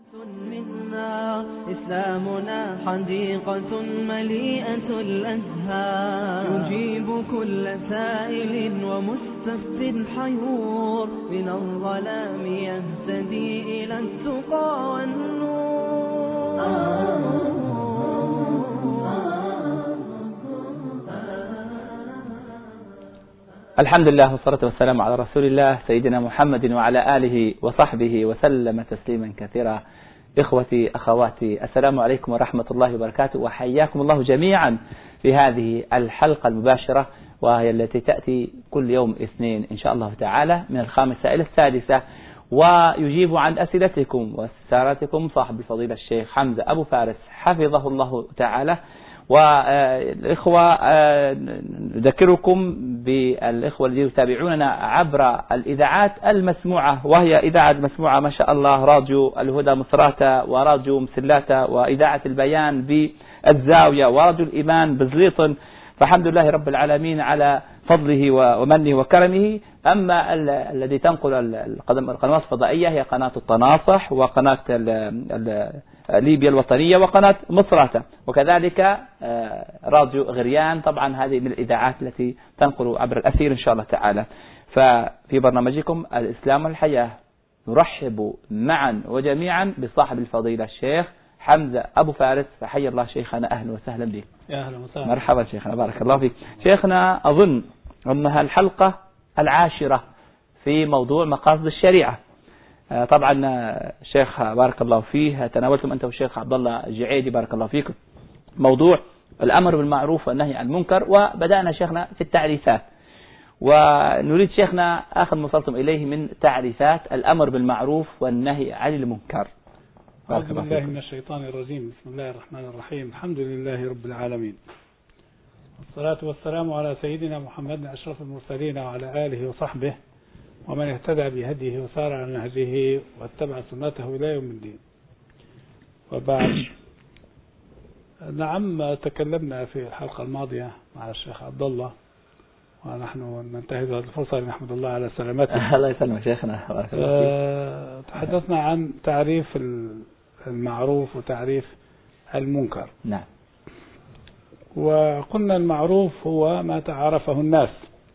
منا إسلامنا حديقة مليئة الأزهار، يجيب كل سائل ومستفد حيور، من الظلام يهتدي إلى التقى والنور. الحمد لله والصلاة والسلام على رسول الله سيدنا محمد وعلى آله وصحبه وسلم تسليما كثيرا. إخوتي أخواتي، السلام عليكم ورحمة الله وبركاته، وحياكم الله جميعا في هذه الحلقة المباشرة، وهي التي تأتي كل يوم اثنين إن شاء الله تعالى من 5 إلى 6، ويجيب عن أسئلتكم واستفساراتكم صاحب الفضيلة الشيخ حمزة أبو فارس حفظه الله تعالى. والإخوة نذكركم بالإخوة الذين يتابعوننا عبر الإذاعات المسموعة، وهي إذاعة مسموعة ما شاء الله، راديو الهدى مصراتة، وراديو مسلاتة، وإذاعة البيان بالزاوية، وراديو الإيمان بزليطن، فالحمد لله رب العالمين على فضله ومنه وكرمه. أما الذي تنقل القنوات الفضائية هي قناة التناصح، وقناة ليبيا الوطنية، وقناة مصراتة، وكذلك راديو غريان. طبعا هذه من الإذاعات التي تنقل عبر الأثير إن شاء الله تعالى. ففي برنامجكم الإسلام والحياة نرحب معا وجميعا بصاحب الفضيلة الشيخ حمزة أبو فارس، فحي الله شيخنا، أهلا وسهلا بك. يا أهلا وسهلا. مرحبا شيخنا، بارك الله فيك. شيخنا أظن أنها الحلقة 10 في موضوع مقاصد الشريعة. طبعا الشيخ بارك الله فيه تناولتم أنت والشيخ عبد الله الجعيدي بارك الله فيكم موضوع الأمر بالمعروف والنهي عن المنكر، وبدأنا شيخنا في التعريفات، ونريد شيخنا آخر ما وصلتم إليه من تعريفات الأمر بالمعروف والنهي عن المنكر. أعوذ بالله من الشيطان الرجيم، بسم الله الرحمن الرحيم، الحمد لله رب العالمين، والصلاة والسلام على سيدنا محمد أشرف المرسلين وعلى آله وصحبه ومن اهتدى بهديه وسار على نهجه واتبع سنته إلى يوم الدين. وبعد، نعم تكلمنا في الحلقة الماضية مع الشيخ عبد الله، ونحن ننتهز هذه الفرصة لنحمد الله على سلامته. الله يسلمك شيخنا. تحدثنا عن تعريف المعروف وتعريف المنكر. نعم. وقلنا المعروف هو ما تعارفه الناس،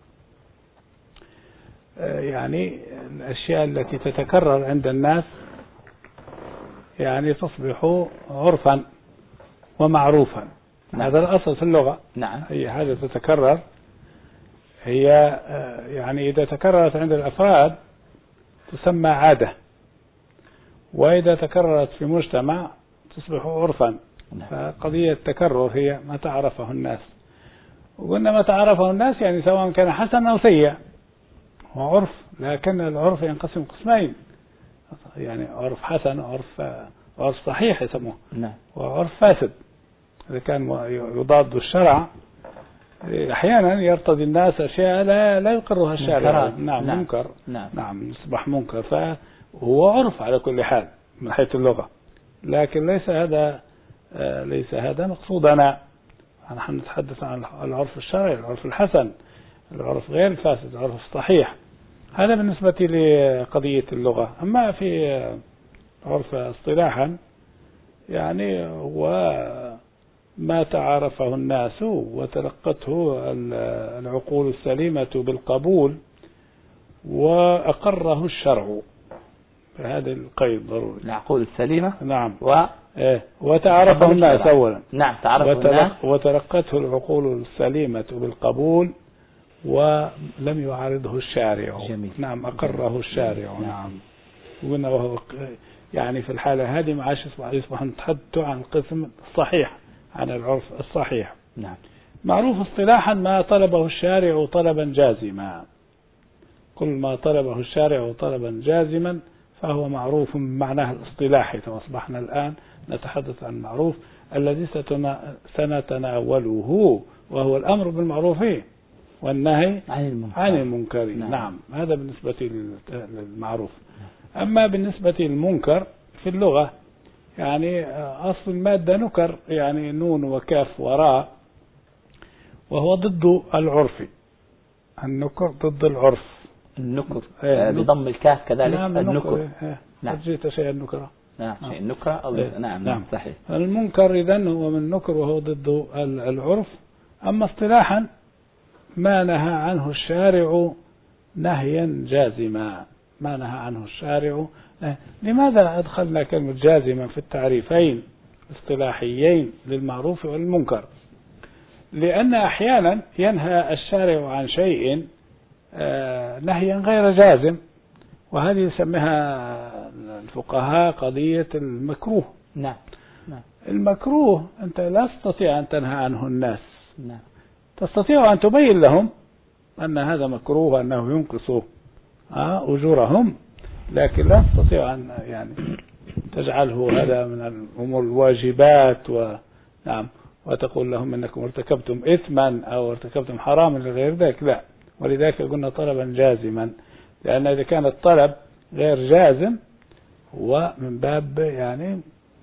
يعني الأشياء التي تتكرر عند الناس، يعني تصبح عرفا ومعروفا. نعم. هذا الأصل في اللغة. نعم. هي حاجة تتكرر، هي يعني إذا تكررت عند الأفراد تسمى عادة، وإذا تكررت في مجتمع تصبح عرفا. فقضية التكرر هي ما تعرفه الناس، وقلنا ما تعرفه الناس يعني سواء كان حسن أو سيء هو عرف، لكن العرف ينقسم قسمين، يعني عرف حسن وعرف صحيح يسموه، وعرف فاسد. إذا كان يضاد الشرع أحيانا يرتضي الناس أشياء لا يقرها الشارع. نعم. منكر. نعم يصبح منكر، فهو عرف على كل حال من حيث اللغة، لكن ليس هذا مقصودنا. نحن نتحدث عن العرف الشرعي، العرف الحسن، العرف غير الفاسد، العرف الصحيح. هذا بالنسبة لقضية اللغة. أما في عرف اصطلاحا يعني هو ما تعارفه الناس وتلقته العقول السليمة بالقبول وأقره الشرع، فهذا القيد ضروري. العقول السليمة. نعم. وتعارفه الناس أولا. نعم. تعرفه الناس وتلقته العقول السليمة بالقبول ولم يعارضه الشارع. جميل. نعم. أقره الشارع. نعم. وقلنا وهو يعني في الحالة هذه معاش يصبح نتحدث عن القسم الصحيح، عن العرف الصحيح. نعم. معروف اصطلاحا ما طلبه الشارع طلبا جازما، كل ما طلبه الشارع طلبا جازما فهو معروف بمعناه الاصطلاحي. فأصبحنا الآن نتحدث عن المعروف الذي سنتناوله، وهو الأمر بالمعروف والنهي عن المنكر. نعم. هذا بالنسبة للمعروف. أما بالنسبة للمنكر في اللغة يعني أصل المادة نكر، يعني نون وكاف وراء، وهو ضد العرف. النكر ضد العرف. النكر بضم الكاف كذلك. نعم. النكر. نعم. جئت شيئا نكرة. نعم شيء نكرة أو نعم صحيح. المنكر إذن هو من نكر وهو ضد العرف. أما اصطلاحا ما نهى عنه الشارع نهيا جازما، ما نهى عنه الشارع. لماذا أدخلنا كلمة جازما في التعريفين الاصطلاحيين للمعروف والمنكر؟ لأن أحيانا ينهى الشارع عن شيء نهيا غير جازم، وهذه يسميها الفقهاء قضية المكروه. نعم. المكروه أنت لا تستطيع أن تنهى عنه الناس. نعم. تستطيع أن تبين لهم أن هذا مكروه وأنه ينقص أجورهم، لكن لا تستطيع أن يعني تجعله هذا من الأمور الواجبات وتقول لهم أنكم ارتكبتم إثما أو ارتكبتم حراما لغير ذلك. لا، ولذلك قلنا طلبا جازما، لأن إذا كان الطلب غير جازم هو من باب يعني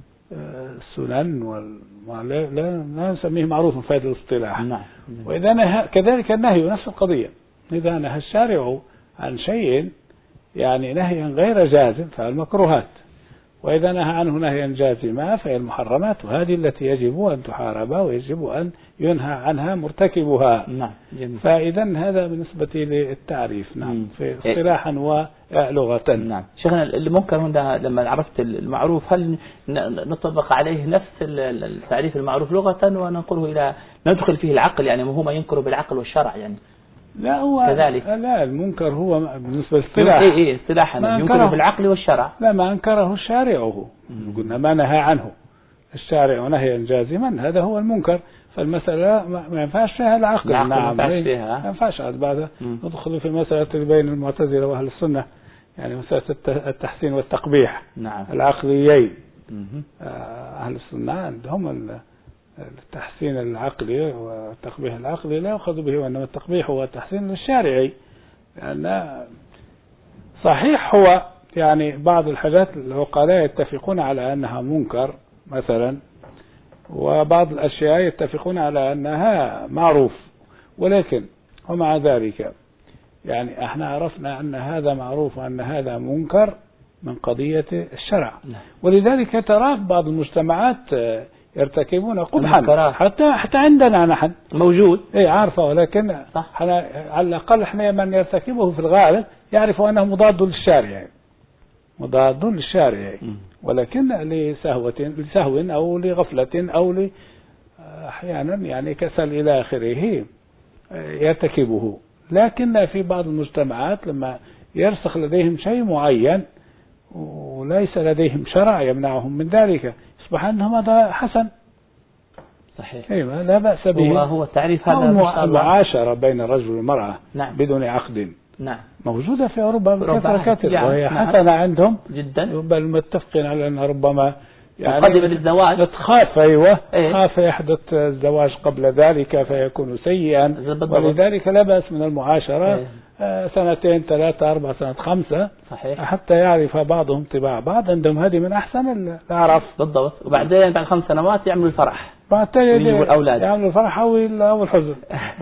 السنن لا نسميه معروف من فائدة الاصطلاح. نعم. وإذا نهى كذلك النهي نفس القضية، إذا نهى الشارع عن شيء يعني نهيا غير جازم فالمكروهات، وإذا نهى عنه نهيا جازما فهي المحرمات، وهذه التي يجب أن تحارب ويجب أن ينهى عنها مرتكبها. نعم. فإذا هذا بالنسبة للتعريف. نعم. في اصطلاحا ولغة. نعم. شيخنا المنكر هنا لما عرفت المعروف هل نطبق عليه نفس التعريف المعروف لغة وننقله إلى ندخل فيه العقل، يعني هو ما ينكر بالعقل والشرع يعني؟ لا هو كذلك. لا المنكر هو بالنسبة للاصطلاح اصطلاحا ينكر بالعقل والشرع. لا، ما أنكره الشارع، قلنا ما نهى عنه الشارع نهيا جازما هذا هو المنكر. فالمسألة ما ينفعش فيها العقل. نعم. ما ينفعش بعد ندخل في مسألة بين المعتزلة وأهل السنة، يعني مسألة التحسين والتقبيح. نعم. العقليين. أهل السنة عندهم التحسين العقلي والتقبيح العقلي لا يأخذ به، وإنما التقبيح هو التحسين الشارعي. لأن صحيح هو يعني بعض الحاجات العقلاء يتفقون على أنها منكر مثلا، وبعض الأشياء يتفقون على أنها معروف، ولكن ومع ذلك يعني احنا عرفنا أن هذا معروف وأن هذا منكر من قضية الشرع. ولذلك ترى بعض المجتمعات يرتكبون قبحا حتى عندنا نحن موجود عارفة، ولكن على الأقل احنا من يرتكبه في الغالب يعرف أنه مضاد للشارع، ولكن لسهو أو لغفلة أو أحيانا يعني كسل إلى آخره يرتكبه. لكن في بعض المجتمعات لما يرسخ لديهم شيء معين وليس لديهم شرع يمنعهم من ذلك، يصبح أنهم هذا حسن. صحيح. لا بأس به. هو التعريف هذا المعاشرة بين الرجل والمرأة. نعم. بدون عقد. نعم. موجودة في أوروبا بكثرة يعني. وهي حسنة عندهم جدا، بل متفقين على أن ربما يعني مقدمة للزواج تخاف خاف يحدث الزواج قبل ذلك فيكون سيئا، ولذلك لا بأس من المعاشرة 2 3 4 سنوات 5. صحيح. حتى يعرف بعضهم طباع بعض. عندهم هذه من أحسن الأعراف. بالضبط. وبعدين بعد 5 سنوات يعملوا الفرح، يعملوا الأولاد، يعملوا الفرح أو الحزن.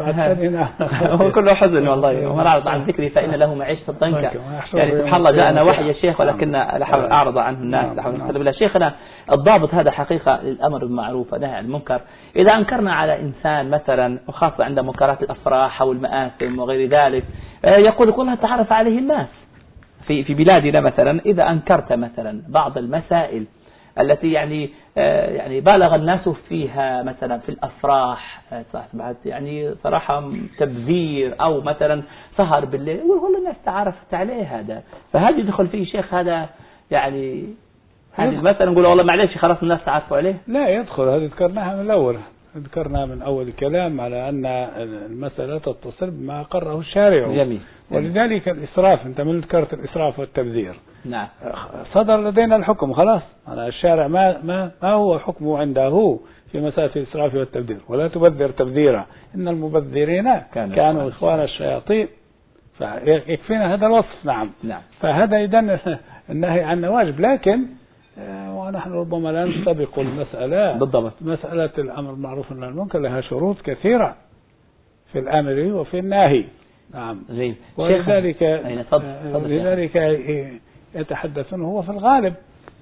هو كله حزن والله. ومن أعرض عن ذكري فإن له معيشة ضنكا. يعني سبحان الله جاءنا وحي يا شيخ ولكن أعرض عنه الناس. بالله شيخنا الضابط هذا حقيقة للأمر بالمعروف والنهي عن المنكر. إذا أنكرنا على إنسان مثلا، وخاصة عند منكرات الأفراح أو المآثم وغير ذلك، يقول كلها تعرف عليه الناس في بلادنا مثلا. إذا أنكرت مثلا بعض المسائل التي يعني بالغ الناس فيها مثلا في الأفراح، يعني صراحة تبذير أو مثلا سهر بالليل، يقول والله الناس تعرفت عليه هذا، فهل يدخل فيه شيخ هذا يعني مثلا نقول والله معلش خلاص الناس تعرفوا عليه؟ لا يدخل. هذه ذكرناها من الأول، ذكرنا من أول الكلام على أن المسألة تتصل بما قرره الشارع. جميل. ولذلك الإسراف، أنت من ذكرت الإسراف والتبذير. نعم. صدر لدينا الحكم خلاص. الشارع ما هو حكمه عنده في مسألة الإسراف والتبذير. ولا تبذر تبذيرا إن المبذرين كانوا إخوان الشياطين. فيكفينا هذا الوصف. نعم. فهذا إذن النهي عنه واجب، لكن ونحن ربما لا نستبق المسألة. بالضبط. مسألة الأمر بالمعروف والنهي عن المنكر لها شروط كثيرة في الأمر وفي النهي. نعم. ولذلك يتحدثون هو في الغالب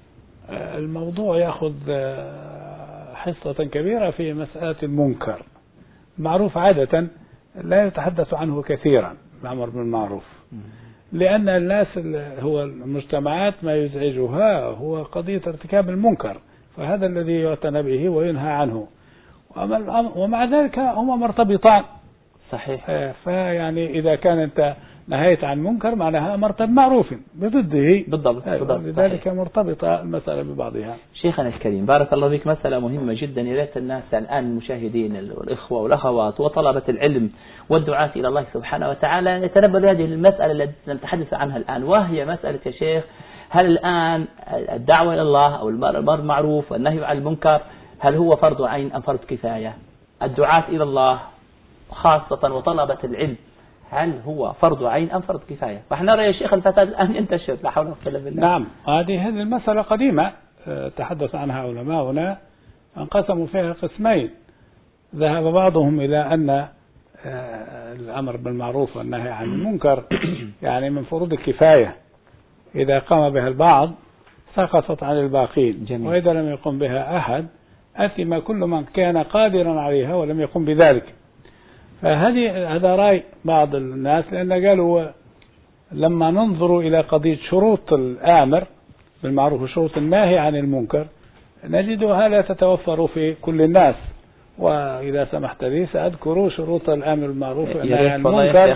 الموضوع يأخذ حصة كبيرة في مسألة المنكر. معروف عادة لا يتحدث عنه كثيرا الأمر بالمعروف، لأن الناس هو المجتمعات ما يزعجها هو قضية ارتكاب المنكر، فهذا الذي يعتنى به وينهى عنه، ومع ذلك هما مرتبطان. صحيح. فيعني إذا كان أنت نهيت عن منكر معناها أمرت بمعروف بضده. بالضبط. لذلك مرتبطة المسألة ببعضها. شيخنا الكريم بارك الله فيك، مسألة مهمة جدا يا ريت الناس الآن المشاهدين والإخوة والأخوات وطلبة العلم والدعاة إلى الله سبحانه وتعالى يتنبأ لهذه المسألة التي نتحدث عنها الآن، وهي مسألة يا شيخ هل الآن الدعوة إلى الله أو الأمر بالمعروف والنهي عن المنكر هل هو فرض عين أم فرض كفاية؟ الدعاة إلى الله خاصة وطلبة العلم هل هو فرض عين أم فرض كفاية؟ فإحنا نرى يا شيخ الفساد الآن ينتشر لا حول ولا قوة إلا بالله. نعم، هذه المسألة قديمة تحدث عنها علماؤنا، انقسموا فيها قسمين. ذهب بعضهم إلى أن الأمر بالمعروف والنهي عن المنكر يعني من فروض الكفاية، إذا قام بها البعض سقطت عن الباقين. جميل. وإذا لم يقم بها أحد أثم كل من كان قادرا عليها ولم يقم بذلك. هذا رأي بعض الناس، لأن قالوا لما ننظر إلى قضية شروط الآمر بالمعروف وشروط الناهي عن المنكر نجدها لا تتوفر في كل الناس. وإذا سمحت لي سأذكر شروط الآمر بالمعروف والنهي عن المنكر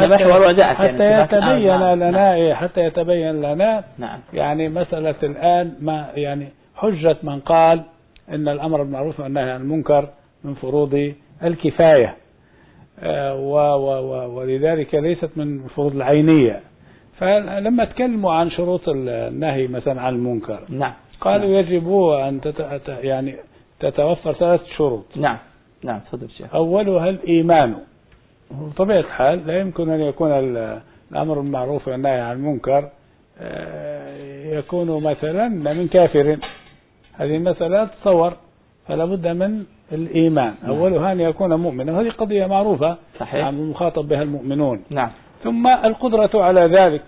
حتى يتبين لنا نعم. يعني مسألة الآن ما يعني حجة من قال إن الأمر بالمعروف والنهي عن المنكر من فروض الكفاية، ولذلك ليست من فروض العينية. فلما تكلموا عن شروط النهي مثلا عن المنكر نعم. قالوا يجب أن يعني تتوفر 3 شروط. نعم نعم تفضل شيخ. أولها الإيمان. بطبيعة الحال لا يمكن أن يكون الأمر بالمعروف والنهي عن المنكر يكون مثلا من كافر، هذه المسألة تصور، فلا بد من الإيمان. أولها أن يكون مؤمنا، وهذه قضية معروفة. صحيح. يعني المخاطب بها المؤمنون. نعم. ثم القدرة على ذلك،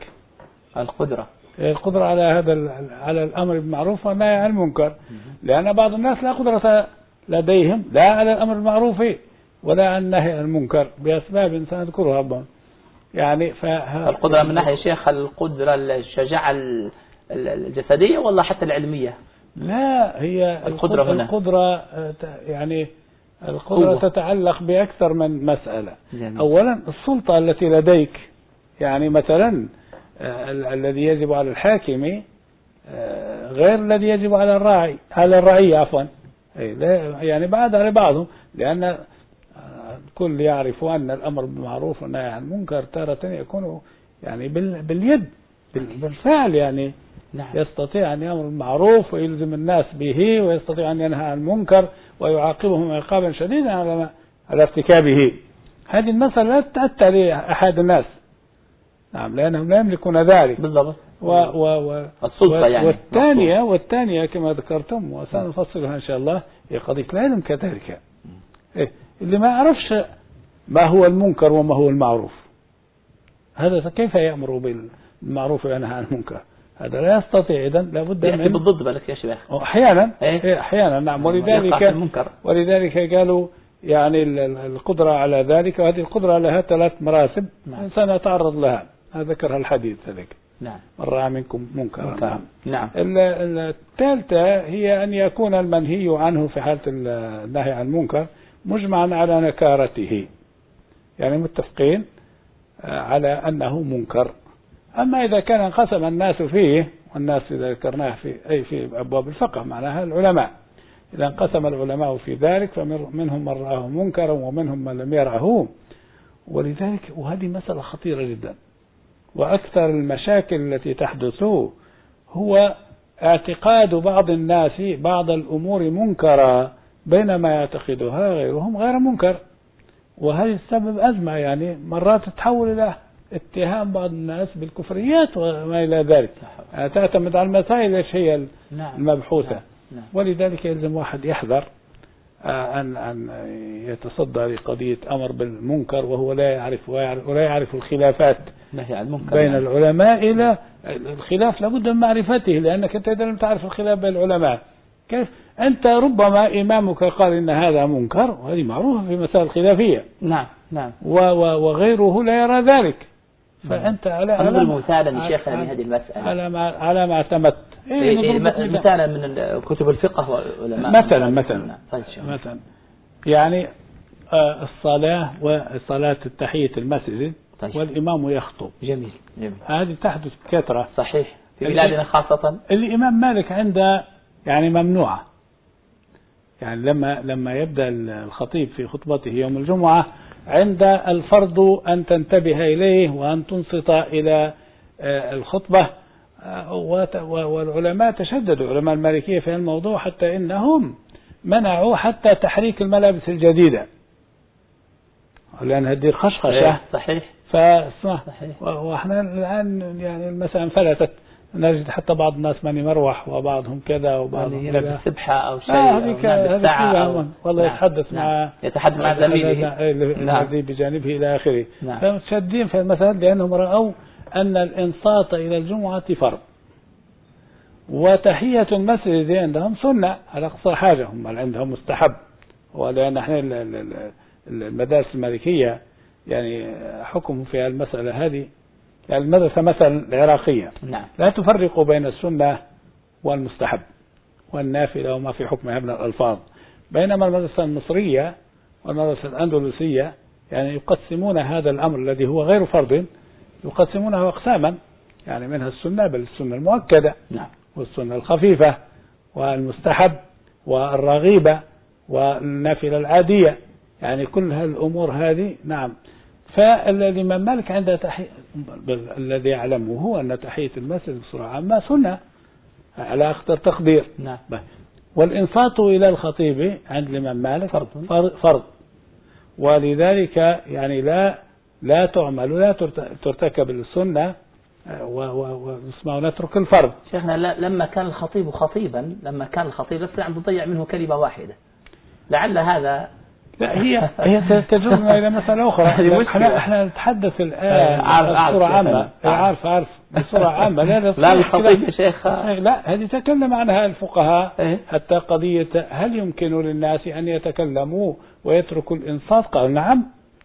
القدرة على على الأمر بالمعروف والنهي عن المنكر، لأن بعض الناس لا قدرة لديهم لا على الأمر بالمعروف ولا على النهي عن المنكر بأسباب سنذكرها. يعني القدرة من ناحية شيخ القدرة الشجاعة الجسدية ولا حتى العلمية؟ لا، هي القدرة هنا. القدرة يعني القدرة تتعلق بأكثر من مسألة. جميل. أولا السلطة التي لديك، يعني مثلا الذي يجب على الحاكم غير الذي يجب على الرعية عفوا، يعني بعض على بعضهم، لأن الكل يعرف أن الأمر بالمعروف والنهي عن المنكر تارة يكون يعني باليد بالفعل، يعني نعم. يستطيع أن يأمر بالمعروف ويلزم الناس به، ويستطيع أن ينهى عن المنكر ويعاقبهم عقابا شديدا على ارتكابه. هذه المسألة لا تأتى لأحد الناس، نعم، لأنهم لا يملكون ذلك. بالضبط. السلطة يعني. والثانية كما ذكرتم وسنفصلها إن شاء الله هي قضية العلم كذلك. اللي ما يعرفش ما هو المنكر وما هو المعروف، هذا كيف يأمر بالمعروف وينهى عن المنكر؟ هذا لا يستطيع. إذن لابد من بالضد بالك يا شيخ. أحيانا نعم. ولذلك قالوا يعني القدرة على ذلك، وهذه القدرة لها 3 مراتب. نعم. سنتعرض لها، ذكرها الحديث ذلك. نعم. من رأى منكم منكرا. نعم. الثالثة هي أن يكون المنهي عنه في حالة النهي عن المنكر مجمعا على نكارته، يعني متفقين على أنه منكر. أما إذا كان انقسم الناس فيه، والناس إذا ذكرناه في أبواب الفقه معناها العلماء، إذا انقسم العلماء في ذلك فمنهم من رآه منكرا ومنهم من لم يرعه. ولذلك وهذه مسألة خطيرة جدا، وأكثر المشاكل التي تحدث هو اعتقاد بعض الناس بعض الأمور منكرة بينما يعتقدها غيرهم غير منكر، وهذا السبب أزمة. يعني مرات تتحول إلى اتهام بعض الناس بالكفريات وما إلى ذلك، تعتمد على المسائل ايش هي المبحوثة. ولذلك يلزم واحد يحذر أن يتصدى لقضية أمر بالمنكر وهو لا يعرف ولا يعرف الخلافات بين العلماء. إلى الخلاف لابد من معرفته، لأنك أنت إذا لم تعرف الخلاف بين العلماء كيف أنت ربما إمامك قال إن هذا منكر، وهذه معروفة في مسائل خلافية. نعم نعم. وغيره لا يرى ذلك. فأنت على مثالا شيخنا لهذه المسألة على ما اعتمدت مثالا من كتب الفقه والعلماء مثلا يعني الصلاة وصلاة التحية المسجد والإمام يخطب. جميل. هذه تحدث بكثرة. صحيح في بلادنا خاصة. الإمام مالك عنده يعني ممنوعة، يعني لما يبدأ الخطيب في خطبته يوم الجمعة عند الفرض أن تنتبه إليه وأن تنصت إلى الخطبة. والعلماء تشددوا، علماء المالكية في الموضوع حتى إنهم منعوا حتى تحريك الملابس الجديدة، لأن هذه الخشخشة. صحيح. وإحنا الآن يعني المسألة انفلتت، نجد حتى بعض الناس من يمروح وبعضهم كذا وبعضهم يلبس سبحة أو شيء والله يتحدث مع زميله الذي بجانبه إلى آخره. فمتشدين في المسألة لأنهم رأوا أن الإنصات إلى الجمعة فرض، وتحية المسجد عندهم سنة على أقصى حاجة، هم عندهم مستحب. ولأن احنا المدارس المالكية يعني حكم في المسألة هذه، يعني المدرسة مثلا العراقية لا تفرق بين السنة والمستحب والنافلة وما في حكمها من الألفاظ، بينما المدرسة المصرية والمدرسة الأندلسية يعني يقسمون هذا الأمر الذي هو غير فرض، يقسمونه أقساما، يعني منها السنة بل السنة المؤكدة والسنة الخفيفة والمستحب والرغيبة والنافلة العادية، يعني كل هالأمور هذه. نعم. فالإمام مالك عنده الذي يعلمه هو أن تحية المسجد بصورة عامة سنة على أخطر تقدير. والإنصات إلى الخطيب عند الإمام مالك فرض، ولذلك يعني لا تعمل ولا ترتكب السنة ونترك الفرض. شيخنا لما كان الخطيب خطيبا، لسنا عم تضيع منه كلمة واحدة، لعل هذا. لا هي تجرنا إلى مسألة أخرى. احنا نتحدث الآن بصورة عامة. عارف بصورة عامة. لا الخطيب يا شيخ. لا هذه تكلم عنها الفقهاء حتى قضية هل يمكن للناس أن يتكلموا ويتركوا الإنصات؟ قال نعم.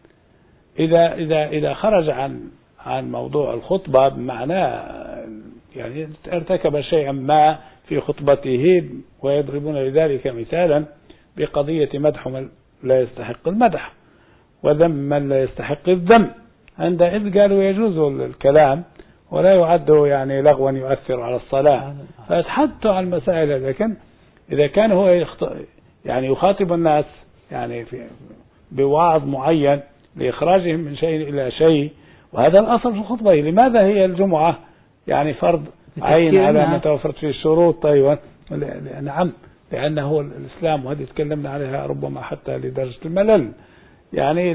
إذا خرج عن موضوع الخطبة بمعنى يعني ارتكب شيئا ما في خطبته، ويضربون لذلك مثالا بقضية مدح من لا يستحق المدح وذم من لا يستحق الذم، عندئذ قالوا يجوز الكلام ولا يعد يعني لغوا يؤثر على الصلاة، فيتحدثوا عن المسائل. لكن إذا كان هو يعني يخاطب الناس يعني بوعظ معين لإخراجهم من شيء إلى شيء، وهذا الأصل في الخطبة. لماذا هي الجمعة يعني فرض عين على ما توفرت فيه الشروط؟ أيوة نعم، لأنه الإسلام، وهذه تكلمنا عليها ربما حتى لدرجة الملل، يعني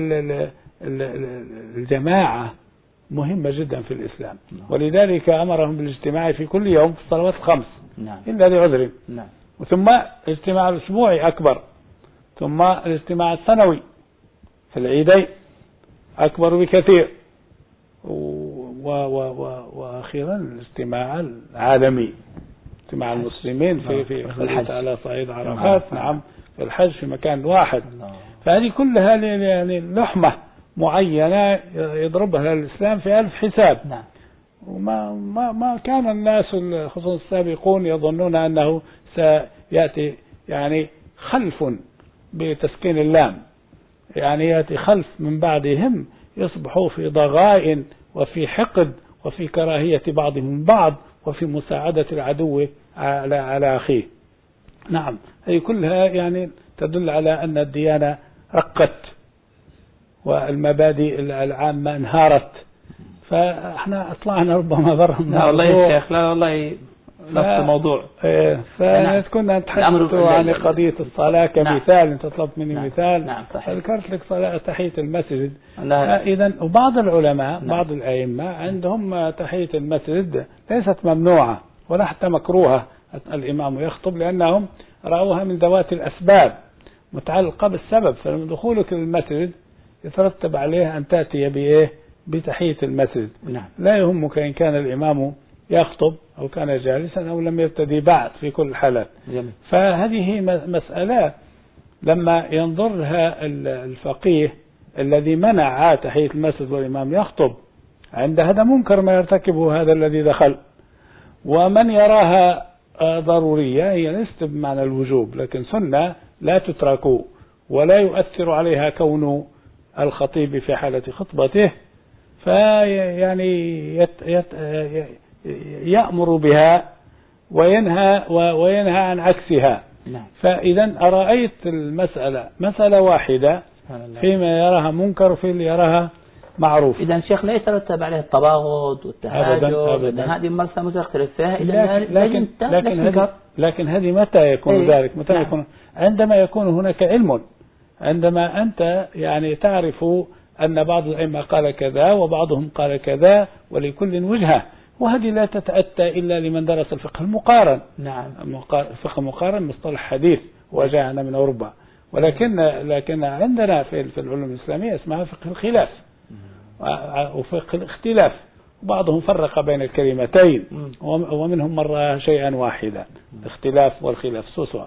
الجماعة مهمة جدا في الإسلام، ولذلك أمرهم بالاجتماع في كل يوم في الصلوات الخمس إلا لعذر. ثم الاجتماع الأسبوعي أكبر، ثم الاجتماع السنوي في العيدين أكبر بكثير، وأخيرا الاجتماع العالمي، اجتماع المسلمين في الحج على صعيد عرفات. نعم، في الحج في مكان واحد. فهذه كلها يعني لحمة معينة يضربها الإسلام في ألف حساب. وما كان الناس خصوصا السابقون يظنون أنه سيأتي يعني خلف بتسكين اللام، يعني يأتي خلف من بعدهم يصبحوا في ضغائن وفي حقد وفي كراهية بعضهم من بعض وفي مساعدة العدو على أخيه. نعم، هي كلها يعني تدل على أن الديانة رقت والمبادئ العامة انهارت، فاحنا اطلعنا ربما برا. لا والله يا شيخ، لا والله نفس الموضوع. كنا نتحدث عن قضية الصلاة كمثال. انت طلبت مني مثال. ذكرت لك صلاة تحية المسجد. إذن وبعض العلماء بعض الأئمة عندهم تحية المسجد ليست ممنوعة ولا حتى مكروهة الإمام يخطب، لأنهم رأوها من ذوات الأسباب، متعلقة بالسبب. فدخولك للمسجد يترتب عليه أن تأتي بإيه؟ بتحية المسجد. نعم. لا يهمك إن كان الإمام يخطب أو كان جالسا أو لم يبتدي بعد في كل الحالات. جميل. فهذه مسألة لما ينظرها الفقيه الذي منع تحية المسجد والإمام يخطب، عند هذا منكر ما يرتكبه هذا الذي دخل. ومن يراها ضرورية هي ليست بمعنى الوجوب، لكن سنة لا تترك ولا يؤثر عليها كون الخطيب في حالة خطبته، فيعني يأمر بها وينهى عن عكسها. نعم. فإذا أرأيت المسألة مسألة واحدة فيما يراها منكر وفي اللي يراها معروف. إذا شيخ لا يترتب عليه التباغض والتهاجر، هذه مرسى متختلف فيها. لكن هذه متى يكون ذلك؟ متى نعم. يكون؟ عندما يكون هناك علم، عندما أنت يعني تعرف أن بعض الأئمة قال كذا وبعضهم قال كذا ولكل وجهة، وهذه لا تتأتى إلا لمن درس الفقه المقارن. نعم. الفقه المقارن مصطلح حديث وجاءنا من أوروبا، لكن عندنا في العلوم الإسلامية اسمها فقه الخلاف وفقه الاختلاف، بعضهم فرق بين الكلمتين ومنهم مرة شيئا واحدا، الاختلاف والخلاف سوسوا.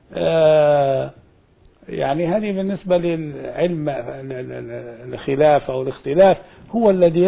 يعني هذه بالنسبة للعلم الخلاف أو الاختلاف هو الذي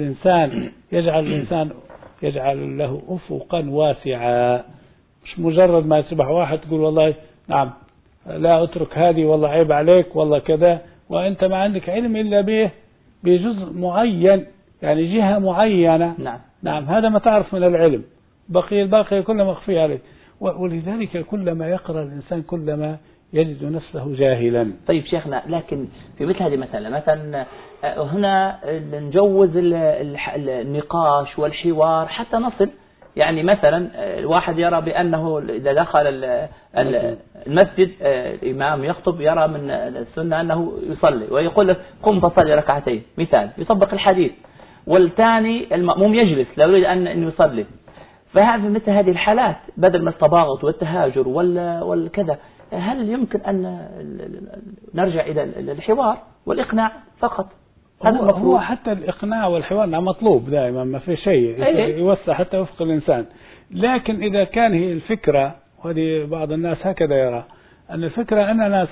يجعل له أفقا واسعا، مش مجرد ما يصبح واحد تقول والله نعم لا أترك هذه والله عيب عليك والله كذا، وأنت ما عندك علم إلا به بجزء معين، يعني جهة معينة. نعم هذا ما تعرف من العلم، الباقي كله مخفي عليك. ولذلك كلما يقرأ الإنسان كلما يجد نفسه جاهلا. طيب شيخنا، لكن في مثل هذه المسألة مثلا هنا نجوز النقاش والحوار حتى نصل، يعني مثلا الواحد يرى بأنه إذا دخل المسجد الإمام يخطب يرى من السنة أنه يصلي ويقول لك قم فصلي ركعتين مثال، يطبق الحديث، والثاني المأموم يجلس لا يريد أن يصلي. فهذه مثل هذه الحالات بدل من التباغض والتهاجر والكذا، هل يمكن أن نرجع إلى الحوار والإقناع فقط؟ هو حتى الإقناع والحوار مطلوب دائما، ما في شيء يوسع حتى وفق الإنسان. لكن إذا كان هي الفكرة، وهذه بعض الناس هكذا يرى أن الفكرة أننا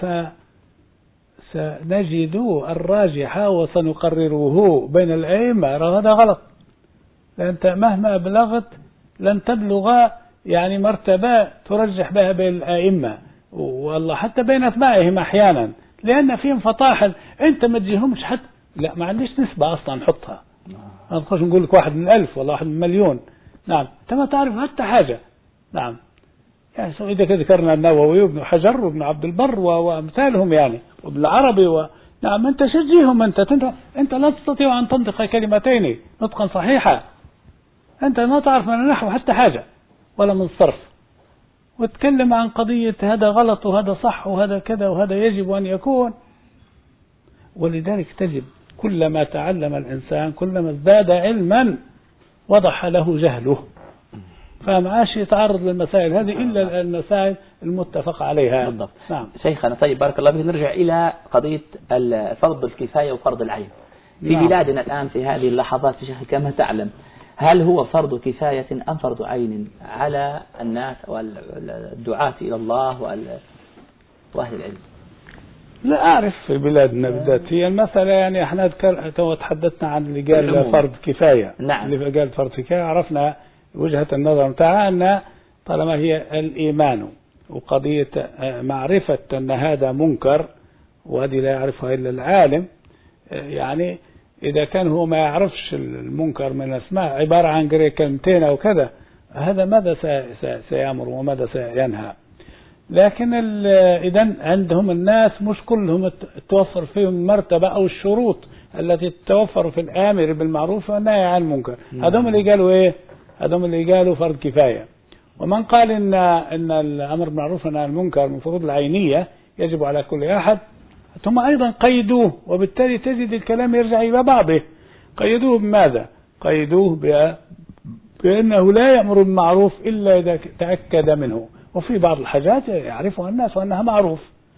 سنجد الراجح وسنقرره بين الأئمة، هذا غلط. لأنت مهما بلغت لن تبلغ يعني مرتبة ترجح بها بين الأئمة، والله حتى بين أتباعهم أحيانا، لأن فيهم فطاحل أنت ما تجيهمش حتى، لا ما عنديش نسبة أصلا نحطها، نخش نقول لك 1 من 1000 والله 1 من مليون. نعم أنت ما تعرف حتى حاجة. نعم يعني إذا ذكرنا النووي وابن حجر وابن عبد البر وأمثالهم يعني وابن العربي نعم أنت شجيهم، أنت لا تستطيع أن تنطق كلمتين نطقا صحيحا، أنت ما تعرف من النحو حتى حاجة ولا من الصرف، وتكلم عن قضية هذا غلط وهذا صح وهذا كذا وهذا يجب أن يكون. ولذلك تجد كلما تعلم الإنسان كلما ازداد علما وضح له جهله، فما عاش يتعرض للمسائل هذه إلا المسائل المتفق عليها. بالضبط. نعم. شيخنا طيب بارك الله فيك، نرجع إلى قضية فرض الكفاية وفرض العين في بلادنا الآن في هذه اللحظات. شيخ كما تعلم، هل هو فرض كفاية أم فرض عين على الناس والدعاة إلى الله وأهل العلم؟ لا أعرف في بلادنا بالذات هي المسألة، يعني احنا تحدثنا عن اللي قال فرض كفاية. نعم. اللي قال فرض كفاية عرفنا وجهة النظر متاعها أن طالما هي الإيمان وقضية معرفة أن هذا منكر، وهذه لا يعرفها إلا العالم، يعني إذا كان هو ما يعرفش المنكر من الأسماء عبارة عن كلمتين أو كذا، هذا ماذا سيأمر وماذا سينهى؟ لكن إذن عندهم الناس مش كلهم توفر فيهم المرتبة أو الشروط التي تتوفر في الآمر بالمعروف والنهي عن المنكر. هذهم اللي قالوا إيه؟ هذهم اللي قالوا فرض كفاية. ومن قال إن الأمر بالمعروف والنهي عن المنكر من فروض العينية يجب على كل أحد، ثم أيضا قيدوه، وبالتالي تجد الكلام يرجع إلى بعضه. قيدوه بماذا؟ قيدوه بأنه لا يأمر بالمعروف إلا إذا تأكد منه، وفي بعض الحاجات يعرفها الناس وأنها معروف.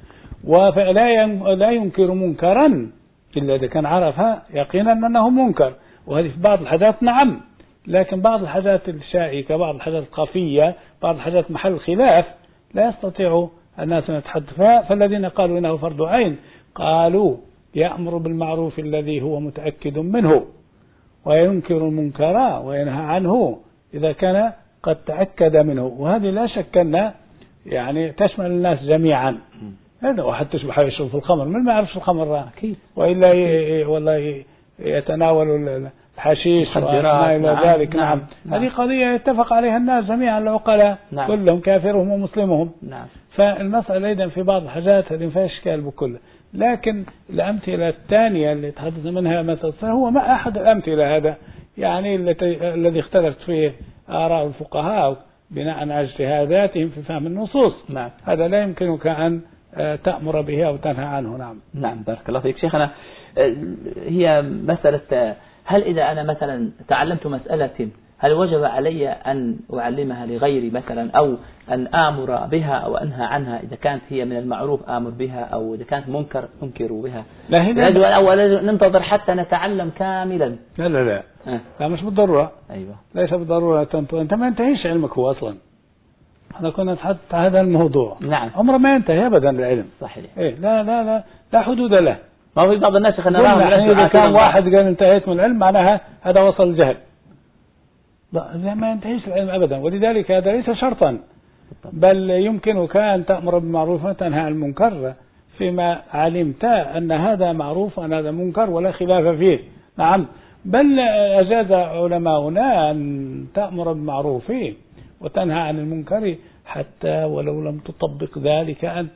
لا ينكر منكرا إلا إذا كان عرفها يقينا أنه منكر. وهذه في بعض الحاجات نعم، لكن بعض الحاجات الشائكة، بعض الحاجات الخفية، بعض الحاجات محل خلاف لا يستطيع الناس أن يتحدثوا. فالذين قالوا إنه فرض عين قالوا يأمر بالمعروف الذي هو متأكد منه وينكر المنكر وينهى عنه إذا كان قد تأكد منه. وهذه لا شك أن يعني تشمل الناس جميعا. هذا واحد تشبه يشرب في الخمر، من ما يعرفش الخمر وإلا والله يتناول الحشيش وما إلى ذلك. نعم. هذه قضية يتفق عليها الناس جميعا العقلاء. نعم. كلهم كافرهم ومسلمهم. نعم. فالمسألة أيضا في بعض الحاجات هذه ما فيهاش إشكال بكل. لكن الأمثلة الثانية اللي تحدث منها مثلا هو ما أحد الأمثلة هذا يعني الذي اختلفت فيه آراء الفقهاء بناء على اجتهاداتهم في فهم النصوص. نعم. هذا لا يمكنك أن تأمر به أو تنهى عنه. نعم. نعم. بارك الله فيك شيخنا. هي مسألة هل إذا أنا مثلا تعلمت مسألة هل وجب علي أن أعلمها لغيري مثلا، أو أن آمر بها أو أنهى عنها؟ إذا كانت هي من المعروف آمر بها، أو إذا كانت منكر أنكر بها. يجب الأول ننتظر حتى نتعلم كاملا. لا لا لا لا مش بالضرورة. أيوة. ليس بالضرورة. أنت ما انتهيش علمك هو أصلا. احنا كنا نتحدث عن هذا الموضوع. نعم. عمره ما ينتهي أبدا العلم. صحيح. إيه لا لا لا لا حدود له. ما هو في بعض الناس يعني إذا كان واحد قال انتهيت من العلم معناها هذا وصل الجهل. لا ما ينتهيش العلم أبدا. ولذلك هذا ليس شرطا، بل يمكنك أن تأمر بالمعروف وتنهى عن المنكر فيما علمت أن هذا معروف وأن هذا منكر ولا خلاف فيه. نعم. بل أجاز علماؤنا أن تأمر بالمعروف وتنهى عن المنكر حتى ولو لم تطبق ذلك أنت.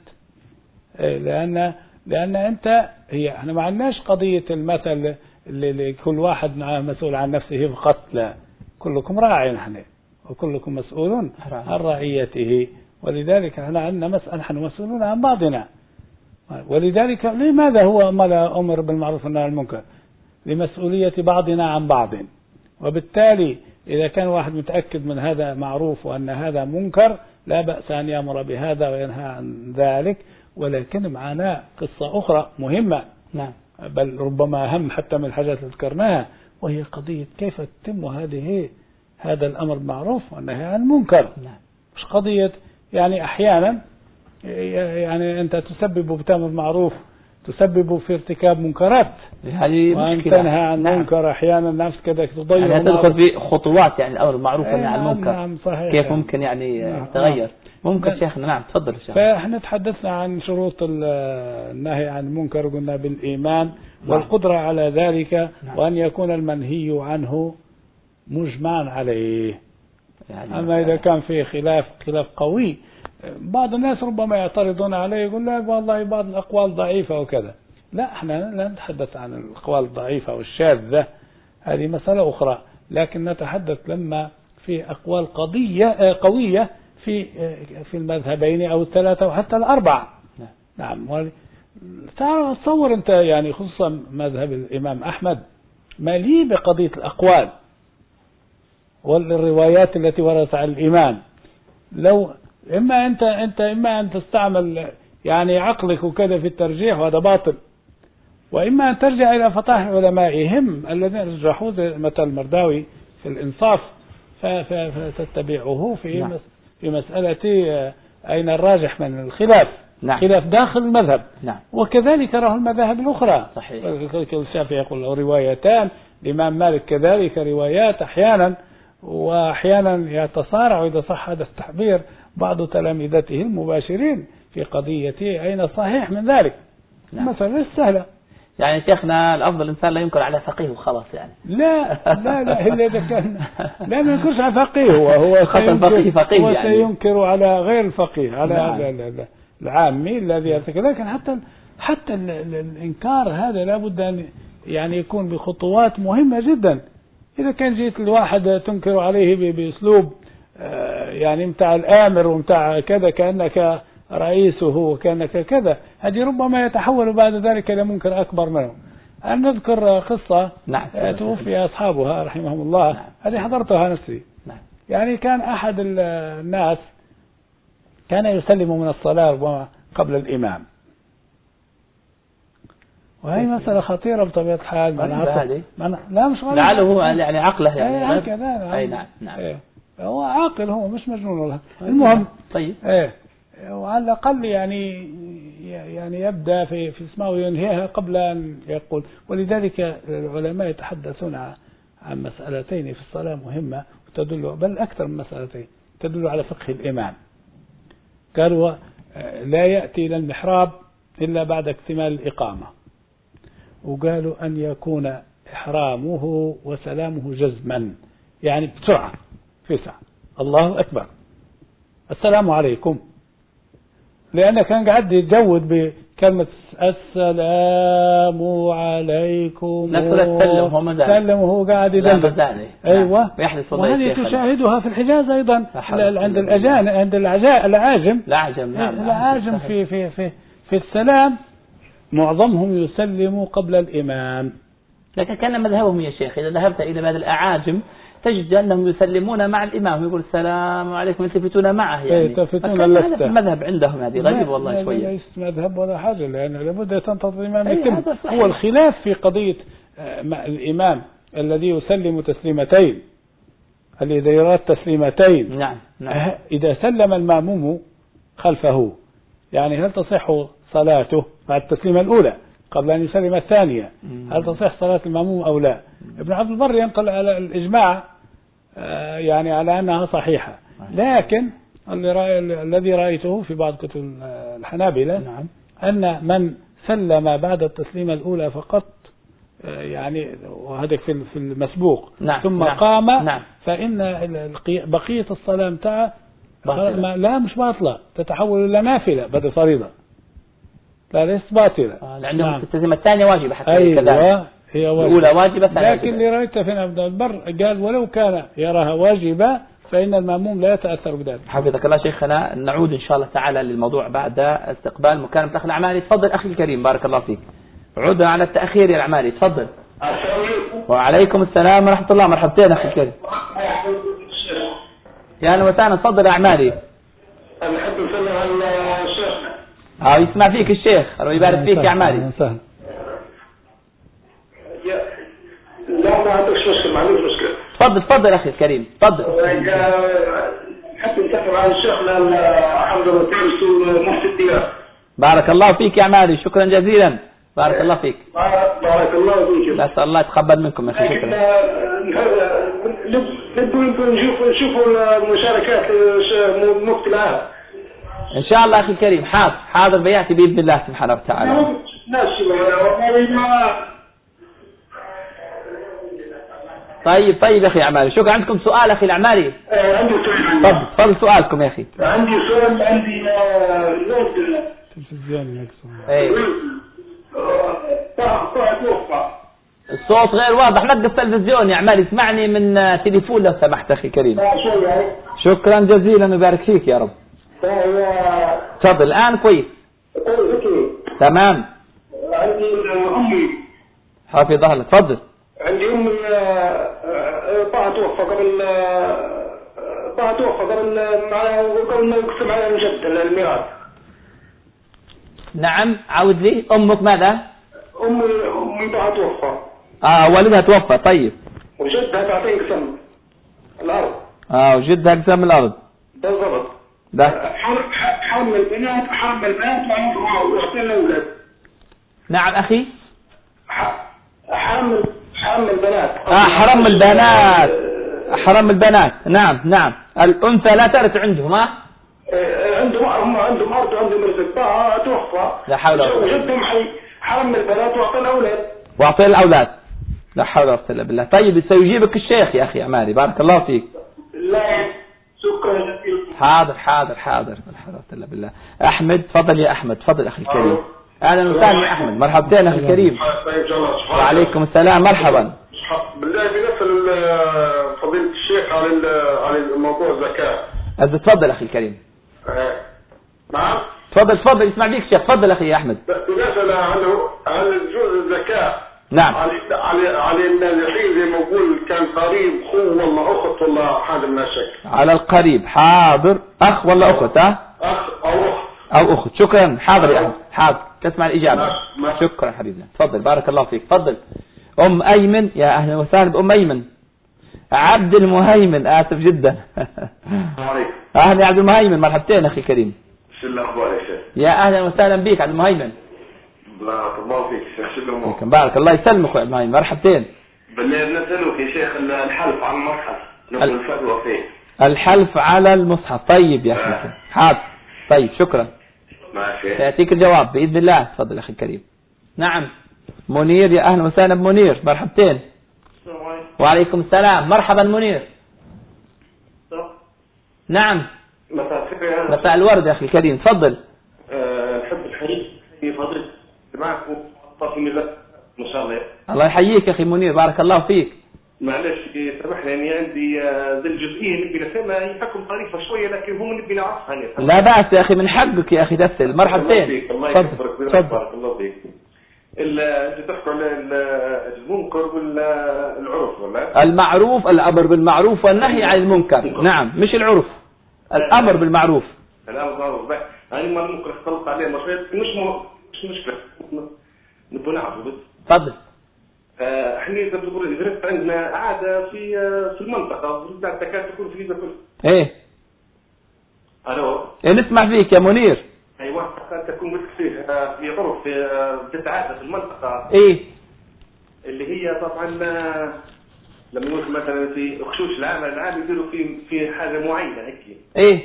لأن أنت احنا ما عندناش قضية المثل اللي كل واحد مسؤول عن نفسه فقط. لا، كلكم راع نحن وكلكم مسؤول عن رعيته. ولذلك احنا عندنا مسألة نحن مسؤولون عن بعضنا. ولذلك لماذا هو أمر بالمعروف والنهي عن المنكر؟ لمسؤولية بعضنا عن بعض. وبالتالي إذا كان واحد متأكد من هذا معروف وأن هذا منكر لا بأس أن يأمر بهذا وينهى عن ذلك. ولكن معنا قصة أخرى مهمة. نعم. بل ربما أهم حتى من الحاجات اللي ذكرناها، وهي قضية كيف تتم هذا الأمر بالمعروف والنهي عن المنكر. نعم. مش قضية يعني أحيانا يعني أنت تسبب بتأمر معروف تسبب في ارتكاب منكرات، وأن تنهى عن منكر أحيانا نفس كذا تضيع يعني تدخل في خطوات يعني الأمر بالمعروف والنهي عن المنكر. نعم صحيح. كيف ممكن يعني تغير؟ ممكن شيخنا. نعم تفضل شيخ. فاحنا تحدثنا عن شروط النهي عن المنكر، قلنا بالإيمان والقدرة على ذلك، وأن يكون المنهي عنه مجمعا عليه. يعني أما إذا كان فيه خلاف قوي، بعض الناس ربما يعترضون عليه يقول لا والله بعض الأقوال ضعيفة وكذا. لا، احنا لا نتحدث عن الأقوال الضعيفة والشاذة، هذه مسألة أخرى. لكن نتحدث لما في أقوال قوية في المذهبين أو الثلاثة وحتى الأربعة. نعم. تصور أنت يعني خصوصا مذهب الإمام أحمد مليء بقضية الأقوال والروايات التي وردت عن الإمام. لو إما أن تستعمل يعني عقلك وكذا في الترجيح وهذا باطل، وإما أن ترجع إلى فطاح علمائهم الذين رجحوا مثل المرداوي في الإنصاف فتتبعه في مسألة أين الراجح من الخلاف. نعم. خلاف داخل المذهب. نعم. وكذلك راه المذاهب الأخرى. صحيح. الشافعي يقول روايتان، الإمام مالك كذلك روايات أحيانا، وأحيانا يتصارع إذا صح هذا التعبير بعض تلامذته المباشرين في قضية أين الصحيح من ذلك. نعم. مثلا سهلة. يعني شيخنا الأفضل الإنسان لا ينكر على فقيه وخلاص يعني. لا إلا إذا كان لا ما ينكرش على فقيه، هو فقيه وسينكر على غير الفقيه، على لا العامي الذي يتكلم. لكن حتى الإنكار هذا لابد أن يعني يكون بخطوات مهمة جدا. إذا كان جيت الواحد تنكر عليه بأسلوب يعني متاع الآمر ومتاع كذا كأنك رئيسه وكأنك كذا، هذه ربما يتحول بعد ذلك إلى منكر أكبر منه. أنا نذكر قصة. نعم. توفي أصحابها رحمهم الله. نعم. هذه حضرتها نفسي. نعم. يعني كان أحد الناس كان يسلم من الصلاة ربما قبل الإمام، وهي مسألة خطيرة بطبيعة الحال. لا مش غريب، لعله هو يعني عقله يعني هكذا. أي نعم نعم. هو عاقل، هو مش مجنون ولا. المهم طيب وعلى الأقل يعني يبدأ في اسمه وينهيها قبل أن يقول. ولذلك العلماء يتحدثون عن مسألتين في الصلاة مهمة وتدل، بل أكثر من مسألتين تدل على فقه الإمام. قالوا لا يأتي إلى المحراب إلا بعد اكتمال الإقامة، وقالوا أن يكون إحرامه وسلامه جزما، يعني بسرعة في ساعة الله أكبر السلام عليكم، لأنه كان قاعد يتجود بكلمة السلام عليكم، سلم وهو قاعد يدلل. أيوة، وهذه تشاهدها في الحجاز أيضا عند الأجانب، عند العاجم. العاجم في السلام معظمهم يسلموا قبل الإمام. لكن كان مذهبهم يا شيخ، إذا ذهبت إلى بعض الأعاجم تجد أنهم يسلمون مع الإمام، يقول السلام عليكم، يلتفتون معه يعني. هذا في المذهب عندهم، هذه غريب والله شوية. ليس مذهب ولا حاجة، لأن لابد تنتظر الإمام يتم. هو الخلاف في قضية الإمام الذي يسلم تسليمتين، الذي يراد تسليمتين. نعم. إذا سلم المأموم خلفه، يعني هل تصح صلاته بعد التسليمة الأولى قبل أن يسلم الثانية؟ هل تصح صلاة المأموم أو لا؟ ابن عبد البر ينقل على الإجماع يعني على أنها صحيحة، لكن الذي رأيته في بعض كتب الحنابلة أن من سلم بعد التسليمة الأولى فقط، يعني وهذا في المسبوق ثم قام، فإن بقية الصلاة متاعه لا مش باطلة، تتحول إلى نافلة بدل فريضة، لا ليست باطلة. لأنه التسليمة الثانية واجبة حتى. أيوة هي الأولى واجبة، لكن اللي رأيته في ابن البر قال ولو كان يراها واجبة فإن المأموم لا يتأثر بذلك. حفظك الله شيخنا. نعود إن شاء الله تعالى للموضوع بعد استقبال مكالمة الأخ الأعمالي. تفضل أخي الكريم، بارك الله فيك. عودنا على التأخير يا الأعمالي، تفضل. وعليكم السلام ورحمة الله. مرحبتين أخي الكريم. يا أهلا وسهلا، تفضل يا أعمالي. أنا أحب أسلم على شيخنا. يسمع فيك الشيخ، الله يبارك فيك يا أعمالي. لا ما عندكش مشكلة، ما عندكش مشكلة. تفضل أخي الكريم، تفضل. حتى نتكلم عن شيخنا حمد الرسول مفتي الديار. بارك الله فيك يا أعمالي، شكرا جزيلا، بارك الله فيك. بارك الله فيك. نسأل الله يتقبل منكم يا أخي. شكرا. نبدو نشوفوا المشاركات مفتي العام. إن شاء الله أخي الكريم، حاضر بياتي بإذن الله سبحانه وتعالى. طيب يا أخي أعمالي، شكرا. عندكم سؤال أخي الأعمالي؟ عندي سؤال. تفضل سؤالكم يا أخي. عندي سؤال. عندي تلفزيون الصوت غير واضح، نقف التلفزيون يا أعمالي، اسمعني من تليفون لو سمحت أخي كريم. شكرا جزيلا ويبارك فيك يا رب. تفضل الآن كويس. تمام. عندي أمي حافظها لك، تفضل. عندي أمي طاعة توفى قبل ما يقسم معي المجد الميراث. نعم، عاود لي. أمك ماذا؟ أمي طاعة توفى. والدها توفى. طيب. وجدها تعطيه قسم الأرض. وجدها قسم الأرض. بالضبط. حرم البنات وأعطي الأولاد. نعم أخي. حرم البنات. حرم البنات. نعم. الأنثى لا ترث عندهم. عندهم أرض وعندهم رزق. توفى. لا حول ولا قوة. وجدهم حرم البنات وأعطي الأولاد. لا حول ولا قوة إلا بالله. طيب سيجيبك الشيخ يا أخي أعمالي، بارك الله فيك. لا شكرا جزيلا. حاضر. لا حول ولا قوة إلا بالله. أحمد، تفضل يا أحمد، تفضل أخي الكريم. أهلا وسهلا يا أحمد، مرحبتين أخي الكريم. وعليكم السلام، مرحبا. بالله بنسأل فضيلة الشيخ على الموضوع الزكاة. تفضل أخي الكريم. نعم. تفضل اسمع بيك الشيخ، تفضل أخي يا أحمد. بنسأل هل يجوز الزكاة؟ نعم. على النازحين زي ما نقول، كان قريب خو ولا أخت ولا حاجة من هالشكل. على القريب، حاضر. أخ ولا أخت؟ أخ أو أخت. أو أخت. شكرا. حاضر يا أحمد، حاضر تسمع الإجابة. شكرا حبيبنا، تفضل بارك الله فيك. تفضل. أم أيمن، يا أهلا وسهلا بأم أيمن. عبد المهيمن، آسف جدا. أهلا يا عبد المهيمن، مرحبتين أخي كريم. شو الأخبار يا شيخ؟ يا أهلا وسهلا بك عبد المهيمن. بارك الله فيك شيخ. شو الأمور؟ بارك الله يسلمك يا عبد المهيمن، مرحبتين. بالله نسألك يا شيخ الحلف على المصحف نقول الفتوى فيه. الحلف على المصحف. طيب يا أخي حاضر. طيب شكرا. ماشي. سيأتيك الجواب بإذن الله. تفضل أخي الكريم. نعم منير، يا أهلا وسهلا بمنير، مرحبتين. وعليكم السلام، مرحبا منير. نعم مساء الورد يا أخي الكريم، تفضل. أحب الحديث في فضيلة معكم طاقم الله ما شاء الله. الله يحييك يا أخي منير، بارك الله فيك. معلش سامحني يعني عندي ذي الجزئية نبي نفهمها، هي حكم طريفة شوية لكن هم نبي نعرفها. لا بأس يا أخي، من حقك يا أخي تسأل. مرحبتين. الله يكبرك. بارك الله فيك. اللي تحكوا على المنكر والعرف ولا المعروف، الأمر بالمعروف والنهي عن المنكر. نعم مش العرف، الأمر بالمعروف. الأمر بالمعروف يعني ما ممكن اختلط عليه مرات مش مشكلة نبغى نعرفه بس. تفضل. احنا اذا بنقول عندنا عادة في المنطقة تكاد تكون في كل. ايه الو إيه نسمع فيك يا منير. ايوه تكون مثل فيه في عرف بتتعادى في المنطقة. ايه اللي هي طبعا لما نقول مثلا في خشوش العام يديروا في حاجة معينة هيك. ايه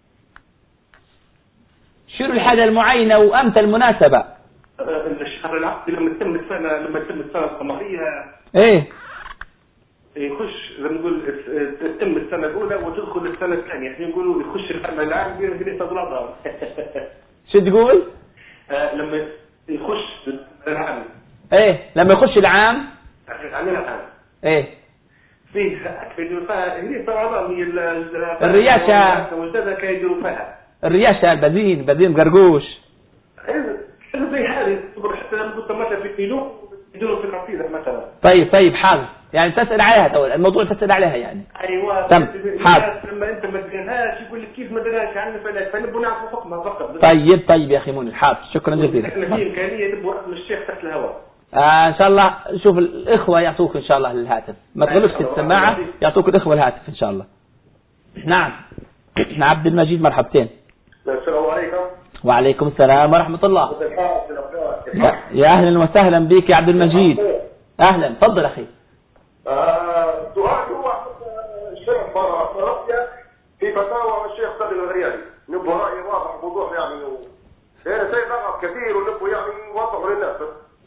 شنو الحاجة المعينة وامتى المناسبة؟ الشهر العقدي لما تتم السنة القمرية. ايه يخش زي ما نقول تتم السنة الأولى وتدخل السنة الثانية، احنا نقولوا يخش العام في تضربها. شو تقول؟ لما يخش العام. ايه لما يخش العام. عندنا العام. ايه فيه يديروا فيها هي طبعا هي الرياشة. وجدها كيديروا فيها. الرياشة، البزين قرقوش. زي هذه حتى لما قلت مثلا في الكيلو يديروا في العقيدة مثلا. طيب حاضر، يعني تسأل عليها الموضوع تسأل عليها يعني. ايوه تم حاضر. لما انت ما تديرهاش يقول لك كيف ما درهاش عنه فنبغى نعرف حكمها فقط. طيب يا اخي منير، حاضر شكرا جزيلا. احنا في امكانيه نبغى رقم الشيخ تحت الهواء. ان شاء الله شوف الاخوه يعطوك ان شاء الله الهاتف، ما تغلقش في السماعه، يعطوك الاخوه الهاتف ان شاء الله. نعم عبد المجيد، مرحبتين. السلام عليكم. وعليكم السلام ورحمه الله. يا اهلا وسهلا بك يا عبد المجيد. اهلا، تفضل اخي. سؤال هو الشيخ فرقيا في فتاوى الشيخ سالم الغرياني، نبغى راي واضح بوضوح يعني هنا شيء ضغط كثير ونبغى يعني نوضحه للناس.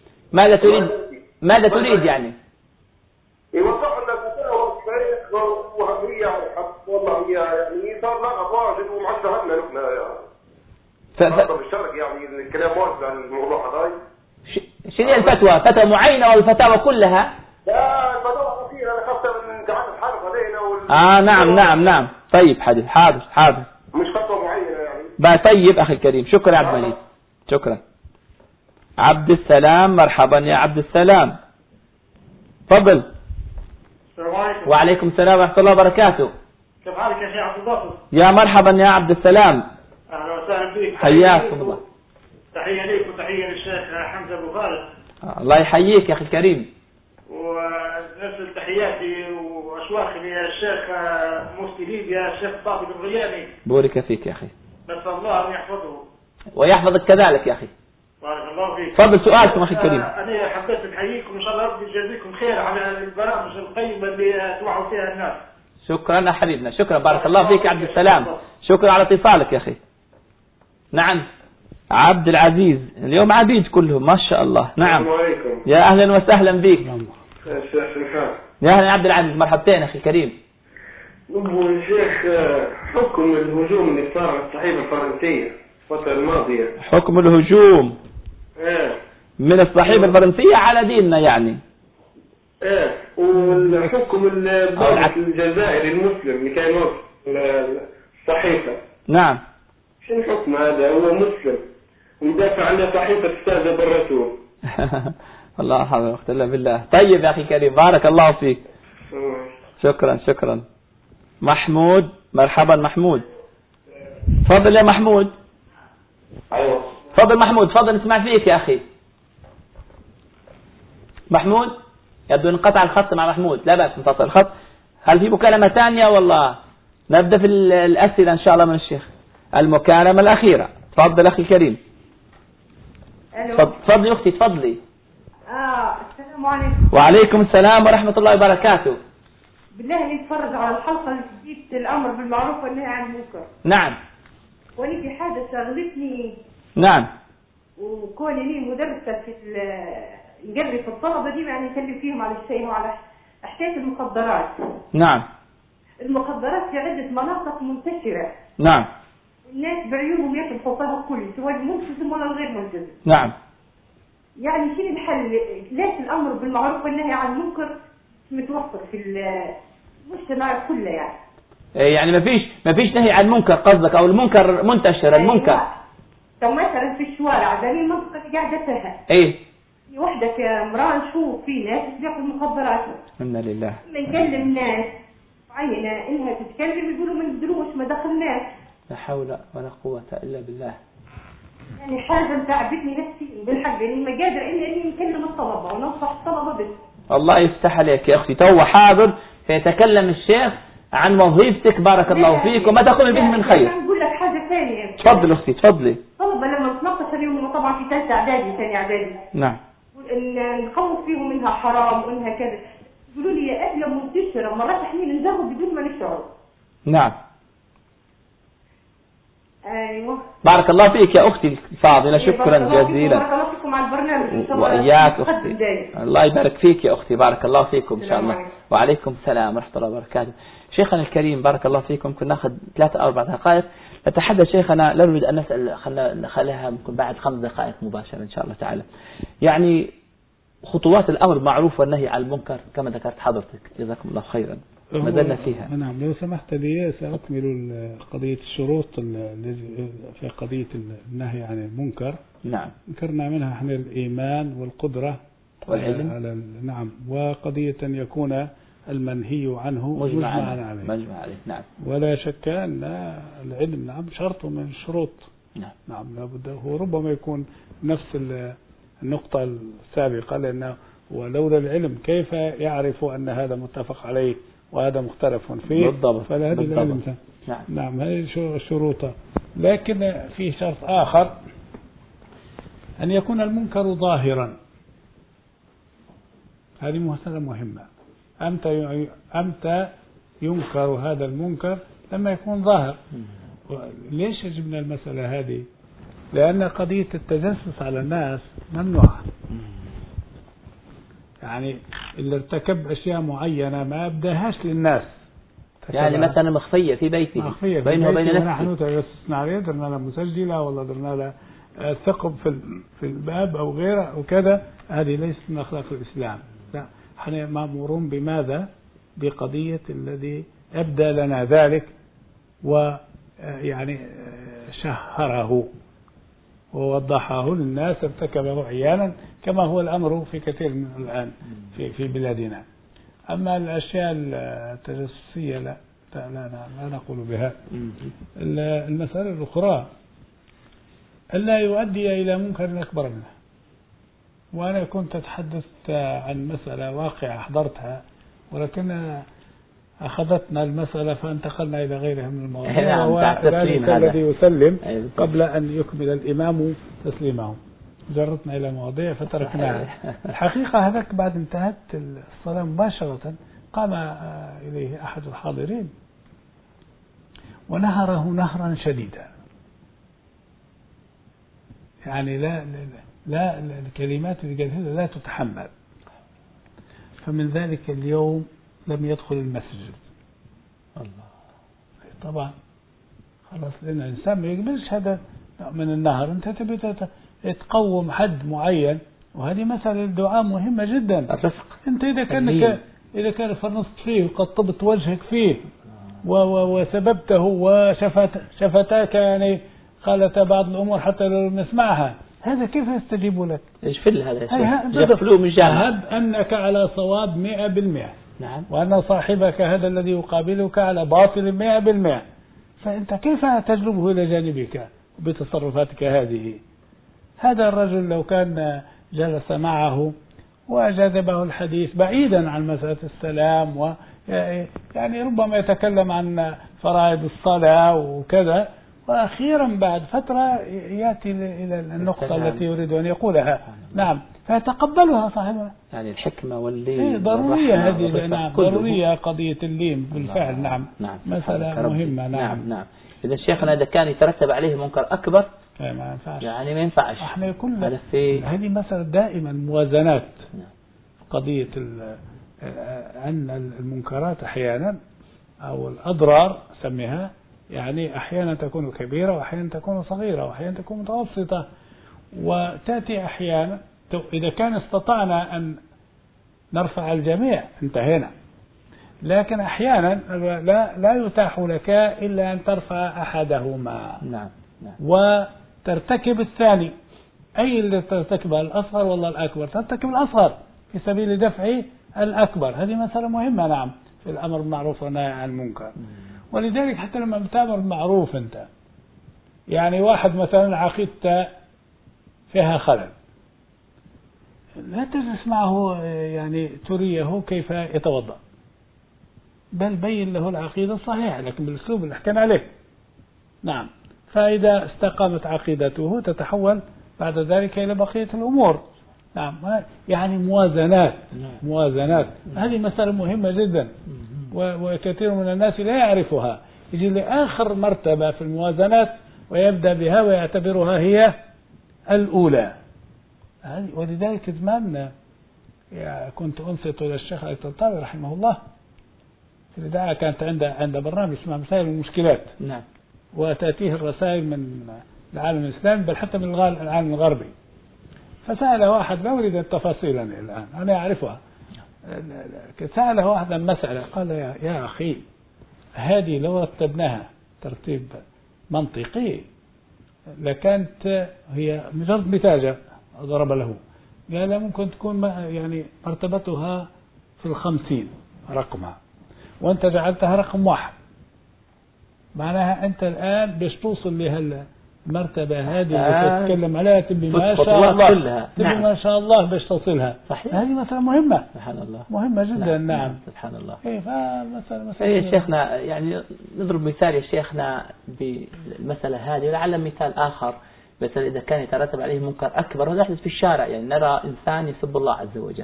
ماذا تريد يعني؟ يوضحوا لنا الفتاوى الشيخ وهي والله هي يعني صار ضغط واجد ومعذبنا نحن يعني. بالشرق يعني الكلام واجد عن الموضوع هذا. شنو الفتوى؟ فتوى معينة ولا الفتاوى كلها؟ لا الفتوى الأخيرة أنا خفت من قعدة الحرب علينا نعم. طيب حاضر. مش فتوى معينة يعني. طيب أخي الكريم، شكرا يا عبد المجيد. شكرا. عبد السلام، مرحبا يا عبد السلام، تفضل. السلام عليكم. وعليكم السلام ورحمة الله وبركاته. كيف حالك يا شيخ عبد الباسط؟ يا مرحبا يا عبد السلام. أهلا وسهلا بك. حياكم الله. تحية ليك وتحية للشيخ حمزة أبو خالد. الله يحييك يا أخي الكريم. ونرسل تحياتي وأشواقي للشيخ مفتي ليبيا الشيخ طارق الغياني. بورك فيك يا أخي. نسأل الله أن يحفظه. ويحفظك كذلك يا أخي. بارك الله فيك. تفضل سؤالكم أخي الكريم. أنا حبيت نحييكم إن شاء الله ربي يجازيكم خير على البرامج القيمة اللي توعوا فيها الناس. شكرا حبيبنا، شكرا، بارك الله فيك يا عبد السلام، شكرا على اتصالك يا أخي. نعم عبد العزيز، اليوم عبيد كلهم ما شاء الله. نعم السلام عليكم. يا أهلا وسهلا بك. يا أهلا عبد العزيز، مرحبتين أخي الكريم. أبو الشيخ حكم الهجوم اللي صار على الصحيفة الفرنسية الفترة الماضية. حكم الهجوم من الصحيفة الفرنسية على ديننا يعني. والحكم الضابط الجزائري المسلم اللي كان وقت الصحيفة. نعم. شنو الحكم هذا؟ هو مسلم ويدافع عن صحيفة استاذ بالرسول. الله حول ولا قوة إلا بالله. طيب يا أخي كريم، بارك الله فيك. شكرا. محمود، مرحبا محمود، تفضل يا محمود. أيوة. تفضل محمود، تفضل نسمع فيك يا أخي محمود. يبدو انقطع الخط مع محمود، لا بأس انقطع الخط. هل في مكالمة ثانية والله؟ نبدأ في الأسئلة إن شاء الله من الشيخ. المكالمة الأخيرة، تفضل أخي الكريم. تفضلي أختي تفضلي. السلام عليكم. وعليكم السلام ورحمة الله وبركاته. بالله اللي يتفرج على الحلقة اللي جديد الأمر بالمعروف والنهي عن المنكر. نعم. وأنا في حاجة شغلتني. نعم. وكوني لي مدرسة في نقرب الطلبة دي يعني نكلم فيهم على الشيء وعلى حكاية المخدرات. نعم. المخدرات في عدة مناطق منتشرة. نعم. الناس بعيونهم يكبحوا فيها الكل سواء الملتزم ولا الغير ملتزم. نعم. يعني شنو الحل؟ ليش الأمر بالمعروف والنهي عن المنكر متوفر في المجتمع كله يعني؟ يعني ما فيش نهي عن المنكر قصدك، او المنكر منتشر المنكر. طب مثلا في الشوارع زي المنطقة اللي قاعدة فيها. ايه. وحدة كامرأة نشوف في ناس بياخذوا المخدرات. إنا لله. نكلم ناس معينة انها تتكلم يقولوا ما ندروش ما دخلناش. لا حول ولا قوة الا بالله. يعني حاجة تعبتني نفسي بالحق لاني ما قادر اني نكلم الطلبة وننصح الطلبة بس. الله يفتح عليك يا اختي، تو حاضر سيتكلم الشيخ عن وظيفتك بارك الله فيك وما تقوم به من خير. نقول لك حاجة ثانية. تفضل اختي تفضلي. الطلبة لما نتناقش اليوم طبعا في ثالثة اعدادي ثاني اعدادي. نعم. نخوف فيهم انها حرام وانها كذا. يقولوا لي يا ابله منتشرة مرات احنا نجرب بدون ما نشعر. نعم. ايوه. بارك الله فيك يا اختي الفاضله، شكرا جزيلا. بارك الله فيكم على البرنامج ان شاء الله. واياك اختي. الله يبارك فيك يا اختي، بارك الله فيكم ان شاء الله. وعليكم السلام ورحمه الله وبركاته. شيخنا الكريم بارك الله فيكم، كنا ناخذ 3 أو 4 دقائق نتحدث. شيخنا لا نريد ان نسال، نخليها ممكن بعد 5 دقائق مباشره ان شاء الله تعالى. يعني خطوات الامر بالمعروف والنهي عن المنكر كما ذكرت حضرتك، جزاكم الله خيرا. ما زلنا فيها. نعم، لو سمحت لي سأكمل قضية الشروط في قضية النهي عن المنكر. نعم. ذكرنا منها احنا الإيمان والقدرة والعلم. نعم، وقضية أن يكون المنهي عنه مجمعا عليه. نعم. ولا شك أن العلم نعم شرط من الشروط. نعم لابد، هو ربما يكون نفس النقطة السابقة، لأنه ولولا العلم كيف يعرف أن هذا متفق عليه وهذا مختلف فيه؟ بالضبط. فلا هذه العلم. نعم هذه شروطه. لكن في شرط آخر، أن يكون المنكر ظاهرا. هذه مسألة مهمة. أمتى ينكر هذا المنكر؟ لما يكون ظاهر. ليش جبنا المسألة هذه؟ لأن قضية التجسس على الناس ممنوعة. يعني اللي ارتكب أشياء معينة ما أبداهاش للناس، يعني مثلا مخفية في بيتي بينه وبين نفسي، نحن تجسسنا عليه، درنا له مسجلة ولا درنا له ثقب في الباب أو غيره وكذا. هذه ليست من أخلاق الإسلام. لا، احنا مأمورون بماذا؟ بقضية الذي أبدى لنا ذلك ويعني شهره ووضحه للناس ارتكبه عيانا، كما هو الأمر في كثير من الآن في بلادنا. أما الأشياء التجسسية لا نقول بها. المسألة الأخرى ألا يؤدي إلى منكر أكبر منه. وأنا كنت أتحدث عن مسألة واقعة حضرتها، ولكن أخذتنا المسألة فانتقلنا إلى غيرها من المواضيع، وذلك الذي يسلم قبل أن يكمل الإمام تسليمه. جرتنا إلى مواضيع فتركناها. الحقيقة هذاك بعد انتهت الصلاة مباشرة قام إليه أحد الحاضرين ونهره نهرا شديدا. يعني لا الكلمات اللي قالها لا تتحمل. فمن ذلك اليوم لم يدخل المسجد. الله. طبعا خلاص، لأن الإنسان ما يقبلش هذا من النهر. أنت تبي تقوم حد معين، وهذه مسألة الدعاء مهمة جدا. الرفق. أنت إذا كان فرنست فيه وقطبت وجهك فيه وسببته وشفتاك يعني قالت بعض الأمور حتى لو نسمعها، هذا كيف يستجيب لك؟ إيش في هذا؟ يغفلوا من جهة. هب أنك على صواب 100%. نعم. وأن صاحبك هذا الذي يقابلك على باطل 100%. فأنت كيف تجلبه إلى جانبك بتصرفاتك هذه. هذا الرجل لو كان جلس معه وجذبه الحديث بعيدا عن مسألة السلام، يعني ربما يتكلم عن فرائض الصلاة وكذا، وأخيرا بعد فترة يأتي إلى النقطة التي يريد أن يقولها. نعم، فيتقبلها صاحبها. يعني الحكمة واللين ضرورية هذه. نعم، ضرورية قضية اللين بالفعل. نعم، مسألة مهمة. نعم. إذا شيخنا إذا كان يترتب عليه منكر أكبر ما ينفعش، يعني ما ينفعش. احنا كل هذه مسألة دائما موازنات. قضية أن المنكرات أحيانا أو الأضرار سميها، يعني أحيانا تكون كبيرة وأحيانا تكون صغيرة وأحيانا تكون متوسطة، وتأتي أحيانا إذا كان استطعنا أن نرفع الجميع انتهينا، لكن أحيانا لا يتاح لك إلا أن ترفع أحدهما. نعم. وترتكب الثاني، أي اللي ترتكبها الأصغر ولا الأكبر؟ ترتكب الأصغر في سبيل دفع الأكبر. هذه مسألة مهمة. نعم، في الأمر بالمعروف والنهي عن المنكر. ولذلك حتى لما بتأمر بالمعروف أنت، يعني واحد مثلا عقيدته فيها خلل، لا تجلس معه يعني تريه كيف يتوضأ، بل بين له العقيدة الصحيحة لكن بالأسلوب اللي حكينا عليه. نعم، فإذا استقامت عقيدته تتحول بعد ذلك إلى بقية الأمور. نعم، يعني موازنات. هذه مسألة مهمة جدا، وكثير من الناس لا يعرفها. يجي لآخر مرتبة في الموازنات ويبدأ بها ويعتبرها هي الأولى. ولذلك زمان كنت أنصت إلى الشيخ الطنطاوي رحمه الله في الإذاعة، كانت عنده برنامج اسمه مسائل المشكلات. نعم. وتأتيه الرسائل من العالم الإسلامي بل حتى من العالم الغربي. فسأله واحد، لا أريد التفاصيل الآن أنا أعرفها، سأله واحد عن مسألة، قال يا أخي هذه لو رتبناها ترتيب منطقي لكانت هي مجرد مثال ضرب له، قال ممكن تكون يعني مرتبتها في 50 رقمها وأنت جعلتها رقم 1، معناها أنت الآن باش توصل لهالمرتبة هذه اللي تتكلم عليها تبي ما شاء الله، تبي ما شاء الله باش تصلها. صحيح. هذه مسألة مهمة. سبحان الله، مهمة جدا. نعم. سبحان الله. فمسألة يا شيخنا يعني نضرب مثال يا شيخنا بالمسألة هذه، ولعل مثال آخر مثلا إذا كان يترتب عليه منكر أكبر، وهذا يحدث في الشارع، يعني نرى إنسان يسب الله عز وجل،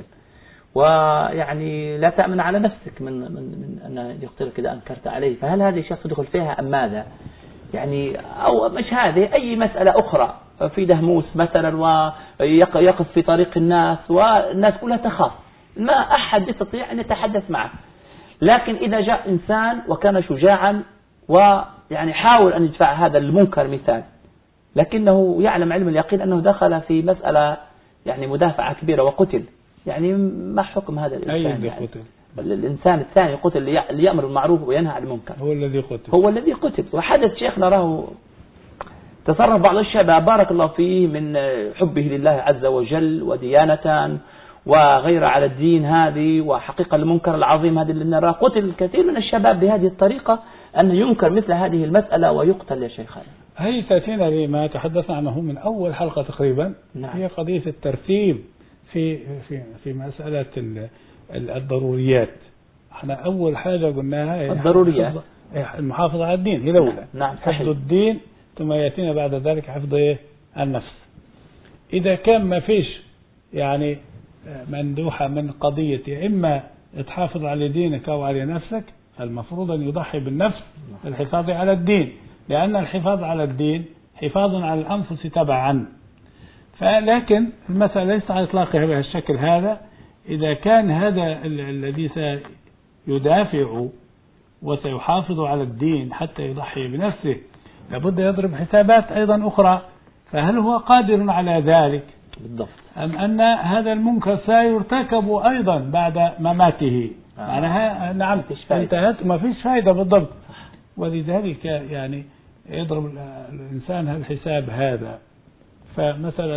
ويعني لا تأمن على نفسك من أن يقتلك إذا أنكرت عليه، فهل هذه الشخص يدخل فيها أم ماذا؟ يعني أو مش هذه، أي مسألة أخرى في دهموس مثلا ويقف في طريق الناس والناس كلها تخاف، ما أحد يستطيع أن يتحدث معه، لكن إذا جاء إنسان وكان شجاعا ويعني حاول أن يدفع هذا المنكر مثال، لكنه يعلم علم اليقين أنه دخل في مسألة يعني مدافعة كبيرة وقتل، يعني ما حكم هذا الإنسان؟ يعني الإنسان الثاني قتل اللي يأمر بالمعروف وينهى عن المنكر، هو الذي قتل. وحدث شيخنا نراه تصرف بعض الشباب بارك الله فيه من حبه لله عز وجل وديانة وغير على الدين هذه، وحقيقة المنكر العظيم هذا اللي نراه، قتل كثير من الشباب بهذه الطريقة أن ينكر مثل هذه المسألة ويقتل يا شيخنا. هي تأتينا لما تحدثنا عنه من أول حلقة تقريبا. نعم. هي قضية الترتيب في مسألة الضروريات. احنا أول حاجة قلناها الضروريات، المحافظة على الدين هي الأولى. نعم. حفظ الدين، ثم يأتينا بعد ذلك حفظ النفس. إذا كان ما فيش يعني مندوحة من قضية إما تحافظ على دينك أو على نفسك، المفروض أن يضحي بالنفس للحفاظ على الدين، لأن الحفاظ على الدين حفاظ على الأنفس تبعا. فلكن المسألة ليس على إطلاقها بهالشكل هذا. إذا كان هذا الذي سيدافع وسيحافظ على الدين حتى يضحي بنفسه لابد يضرب حسابات أيضا أخرى، فهل هو قادر على ذلك بالضبط أم أن هذا المنكر سيرتكب أيضا بعد مماته؟ معناها نعم انتهت ما فيش فائدة بالضبط. ولذلك يعني يضرب الإنسان هالحساب هذا. فمسألة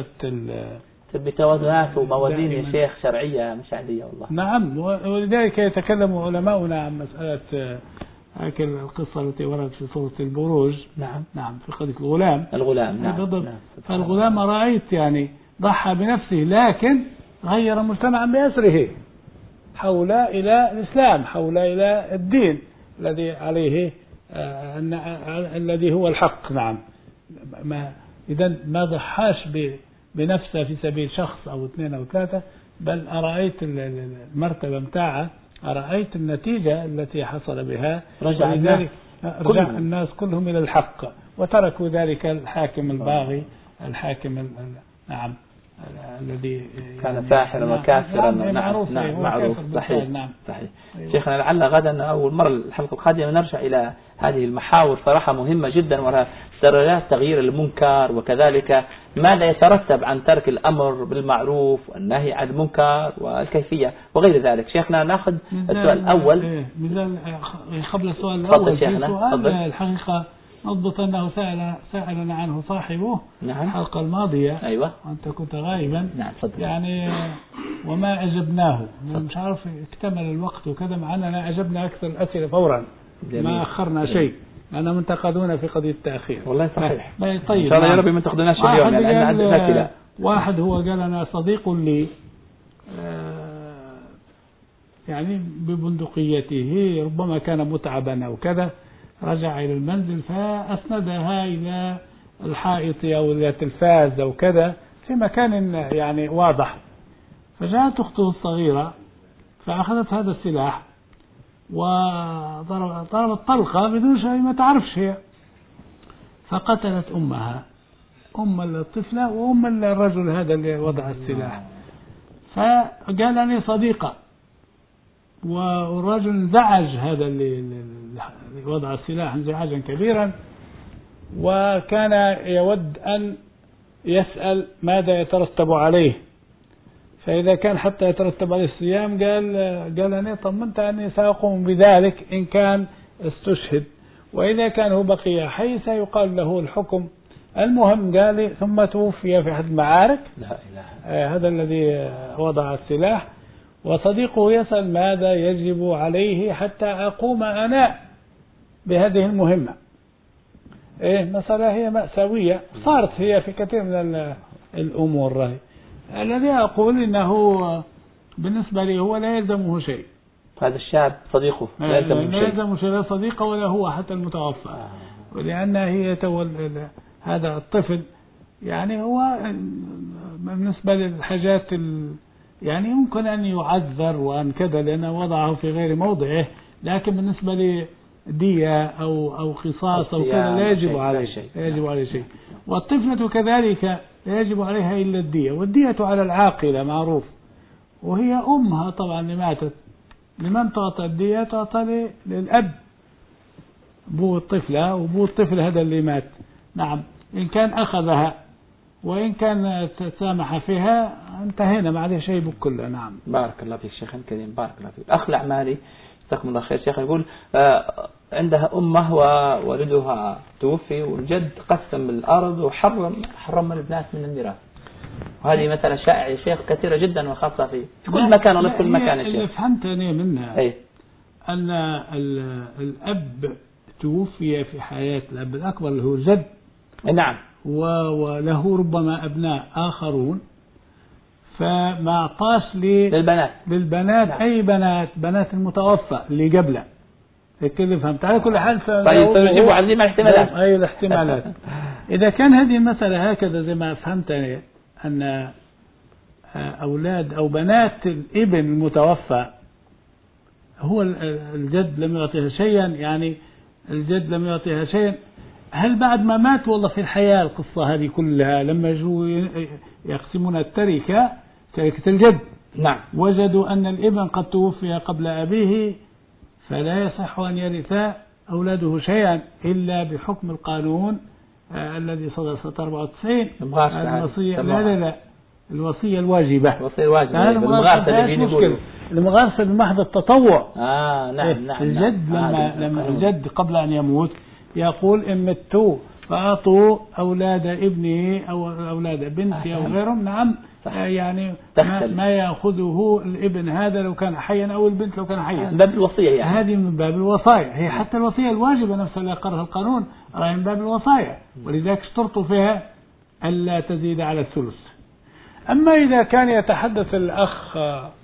بتوازنات وموازين يا شيخ شرعية مش عادية والله. نعم. ولذلك يتكلم علماؤنا عن مسألة هكذا القصة التي وردت في سورة البروج. نعم في قضية الغلام. نعم. فالغلام رأيت يعني ضحى بنفسه لكن غير مجتمعا بأسره، حول إلى الإسلام، حول إلى الدين الذي عليه الذي هو الحق. نعم. إذا ما ضحاش بنفسه في سبيل شخص أو اثنين أو ثلاثة، بل أرأيت المرتبة متاعه، أرأيت النتيجة التي حصل بها، رجع الناس كلهم إلى الحق، وتركوا ذلك الحاكم الباغي، الحاكم نعم الذي كان ساحرا وكافرا. معروف. صحيح. صحيح. شيخنا لعل غدا أو المرة الحلقة القادمة نرجع إلى هذه المحاور صراحة مهمة جدا، وراء درجات تغيير المنكر، وكذلك ماذا يترتب عن ترك الأمر بالمعروف والنهي عن المنكر والكيفية وغير ذلك. شيخنا نأخذ السؤال الأول. قبل السؤال الأول سؤال الحقيقة نضبط أنه سألنا عنه صاحبه الحلقة الماضية. أيوة. وأنت كنت غائبا. نعم. يعني وما أجبناه، مش عارف اكتمل الوقت وكذا، معنا أجبنا أكثر الأسئلة فورا. جميل. ما أخرنا شيء، لأننا منتقدون في قضية التأخير. والله صحيح. طيب. إن شاء الله يا رب ما تاخذناش اليوم، لأن عندنا أسئلة. واحد هو قال أنا صديق لي يعني ببندقيته ربما كان متعبا أو كذا، رجع إلى المنزل فأسندها إلى الحائط أو إلى التلفاز أو كذا في مكان يعني واضح، فجاءت أخته الصغيرة فأخذت هذا السلاح وضربت طلقة بدون شيء ما تعرفش هي، فقتلت أمها، أم الطفلة وأم الرجل هذا اللي وضع السلاح. فقال أنا صديقة، والرجل انزعج هذا اللي وضع السلاح انزعاجا كبيرا، وكان يود أن يسأل ماذا يترتب عليه، فإذا كان حتى يترتب عليه الصيام قال أنا طمنت أني سأقوم بذلك إن كان استشهد، وإذا كان هو بقي حي سيقال له الحكم. المهم قال ثم توفي في أحد المعارك. لا إله. هذا الذي وضع السلاح، وصديقه يسأل ماذا يجب عليه حتى أقوم أنا بهذه المهمة. مسألة هي مأساوية صارت هي في كثير من الأمور. الذي أقول إنه بالنسبة لي هو لا يلزمه شيء. هذا الشاب صديقه لا يلزمه شيء، لا صديقه ولا هو حتى المتوفى. ولأن هي هذا الطفل يعني هو بالنسبة للحاجات يعني يمكن أن يعذر وأن كذا لأنه وضعه في غير موضعه، لكن بالنسبة لدية أو قصاص أو كذا لا يجب عليه شيء. لا يجب عليه شيء. والطفلة كذلك لا يجب عليها إلا الدية، والدية على العاقلة معروف، وهي أمها طبعا اللي ماتت. لمن تعطى الدية؟ تعطى للأب، أبو الطفلة وأبو الطفل هذا اللي مات. نعم. إن كان أخذها وإن كان تسامح فيها انتهينا، ما عليه شيء بكله. نعم. بارك الله فيك شيخ كريم، بارك الله فيك. الأخ الأعمالي جزاكم الله خير. شيخ يقول عندها أمه ووالدها توفي، والجد قسم الأرض وحرم البنات من الميراث، وهذه مثلا شائعة يا شيخ كثيرة جدا، وخاصة في كل مكان ولا في كل مكان. اللي فهمت أنا منها أن الأب توفي في حياة الأب الأكبر اللي هو الجد. نعم. وله ربما أبناء آخرون، فما أعطاش للبنات نعم. أي بنات المتوفى اللي قبله. هيك اللي فهمت. على كل حال طيب يجيبوا عزيمة الاحتمالات. أي الاحتمالات. إذا كان هذه المسألة هكذا زي ما فهمت أنا، أن أولاد أو بنات الابن المتوفى هو الجد لم يعطيها شيئا، يعني الجد لم يعطيها شيئا، هل بعد ما مات والله في الحياة القصة هذه كلها لما جوا يقسمون تركة الجد، نعم، وجدوا أن الابن قد توفي قبل أبيه، فلا يصح أن يرث أولاده شيئا إلا بحكم القانون الذي صدر سنة 94 الوصية. لا الوصية الواجبة. الوصية الواجبة. المغارسة بمحض التطوع. نعم. الجد لما الجد قبل أن يموت يقول إن مت فأعطوا أولاد ابنه أو أولاد بنته أو غيرهم. نعم يعني ما يأخذه الابن هذا لو كان حيا أو البنت لو كان حيا، باب الوصية يعني. هذه من باب الوصايا، هي حتى الوصية الواجبة نفسها اللي أقرها القانون من باب الوصايا، ولذلك اشترطوا فيها ألا تزيد على الثلث. أما إذا كان يتحدث الأخ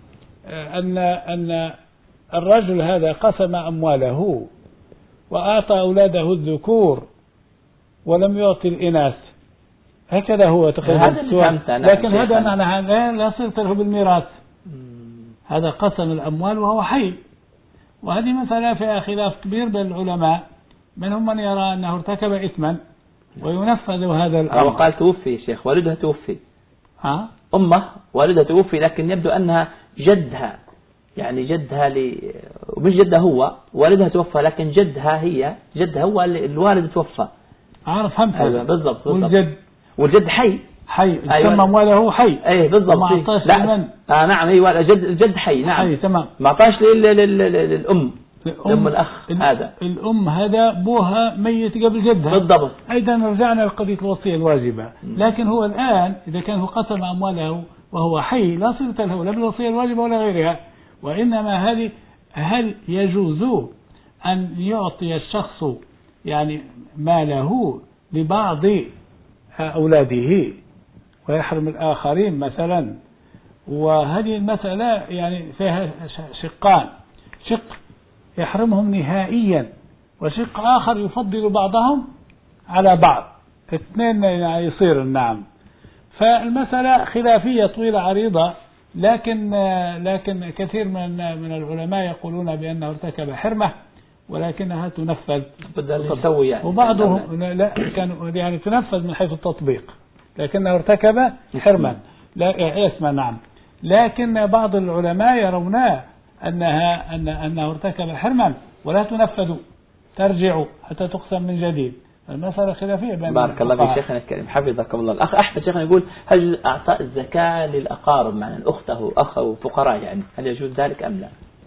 أن الرجل هذا قسم أمواله وأعطى أولاده الذكور ولم يعطي الإناث، هكذا هو تقريبا السؤال، لكن هذا معنى لا صلة له بالميراث، هذا قسم الأموال وهو حي. وهذه مسألة فيها خلاف كبير بين العلماء، منهم من يرى أنه ارتكب إثما وينفذ هذا الأمر. وقال توفي شيخ، والدها توفي، أمه والدها توفي، لكن يبدو أنها جدها، يعني جدها مش جدها هو، والدها توفى لكن جدها هو الوالد توفى. عارف فهمت. أيوة بالضبط. والجد حي يسمى أمواله حي. ايه بالضبط. ما اعطاش لمن؟ نعم ايوه الجد حي. نعم حي تمام. ما اعطاش للأم الأخ هذا. الأم هذا بوها ميت قبل جدها. بالضبط. أيضا رجعنا لقضية الوصية الواجبة، لكن هو الآن إذا كان هو قسم أمواله وهو حي لا صلة له لا بالوصية الواجبة ولا غيرها، وإنما هذه هل يجوز أن يعطي الشخص يعني ماله لبعض أولاده ويحرم الآخرين مثلا؟ وهذه المسألة يعني فيها شقان، شق يحرمهم نهائيا وشق آخر يفضل بعضهم على بعض، اثنين يصير. نعم. فالمسألة خلافية طويلة عريضة، لكن كثير من العلماء يقولون بأنه ارتكب حرمة ولكنها تنفذ، وبعضهم لا كانوا يعني تنفذ من حيث التطبيق، لكنه ارتكب حرما لا اسمه. نعم. لكن بعض العلماء يرون أنه ارتكب حرما ولا تنفذ، ترجع حتى تقسم من جديد. المسألة خلافية بين بارك الله فيك شيخنا الكريم، حفظكم الله. الأخ أحمد شيخنا يقول هل أعطاء الزكاة للأقارب مع أخته أخه فقراء يعني هل يجوز ذلك أم لا؟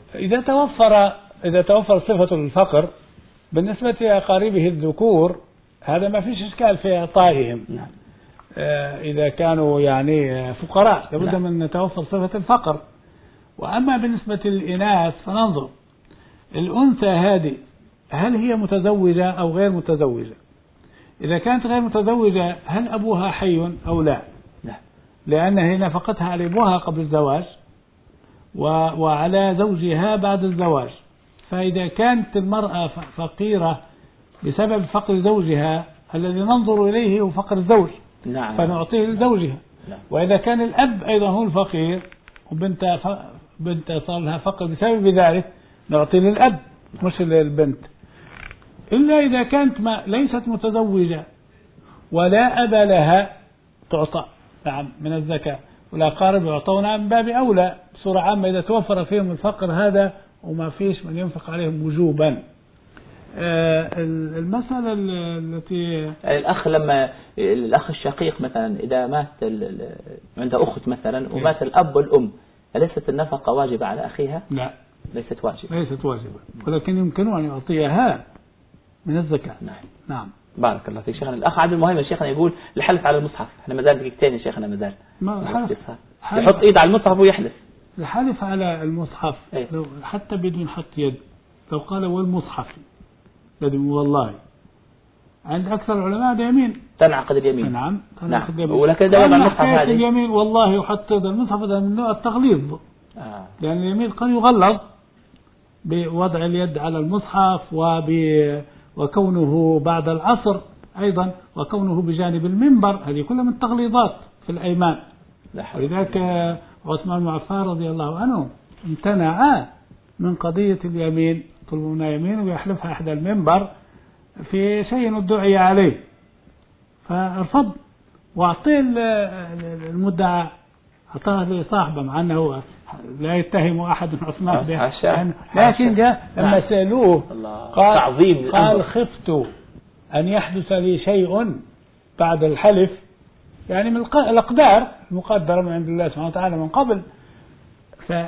إذا توفر صفة الفقر بالنسبة لأقاربه الذكور هذا ما فيش إشكال في إعطائهم. نعم. إذا كانوا يعني فقراء لابد من توفر صفة الفقر. وأما بالنسبة للإناث فننظر الأنثى هذه هل هي متزوجة أو غير متزوجة؟ إذا كانت غير متزوجة هل أبوها حي أو لا؟ لأن هي نفقتها على أبوها قبل الزواج وعلى زوجها بعد الزواج. فإذا كانت المرأة فقيرة بسبب فقر زوجها الذي ننظر إليه هو فقر الزوج، نعم. فنعطيه لزوجها. نعم. وإذا كان الأب أيضا هو الفقير وبنت صار لها فقر بسبب ذلك نعطي للأب مش للبنت، إلا إذا كانت ليست متزوجة ولا أب لها تعطى نعم من الزكاة، والأقارب يعطون من باب أولى بصورة عامة إذا توفر فيهم الفقر هذا وما فيش من ينفق عليهم وجوبا. المسألة التي الأخ الشقيق مثلا إذا مات عنده أخت مثلا ومات الأب والأم، أليست النفقة واجبة على أخيها؟ لا ليست واجبة، ولكن يمكن أن يعطيها من الزكاة. نعم. بارك الله فيك شيخنا. الأخ عبد المهم شيخنا يقول الحلف على المصحف، احنا مازال دقيقتين يا شيخنا مازال. يحط إيد على المصحف ويحلف. الحلف على المصحف لو حتى بدون حط يد، لو قال والمصحف لازم والله عند أكثر العلماء بيمين تنعقد اليمين. نعم. ولكن ده وضع المصحف هذه اليمين والله يحط المصحف هذا من نوع التغليظ. لأن اليمين قد يغلظ بوضع اليد على المصحف وكونه بعد العصر أيضا وكونه بجانب المنبر، هذه كلها من التغليظات في الأيمان. ولذلك عثمان بن عفان رضي الله عنه امتنع من قضية اليمين، طلبنا يمين ويحلفها أحد المنبر في شيء ادعي عليه فارفض واعطيه المدعى، اعطاه لصاحبه مع انه لا يتهم احد عثمان به، لكن جاء لما سألوه قال خفت ان يحدث لي شيء بعد الحلف، يعني من الأقدار المقدرة من عند الله سبحانه وتعالى من قبل.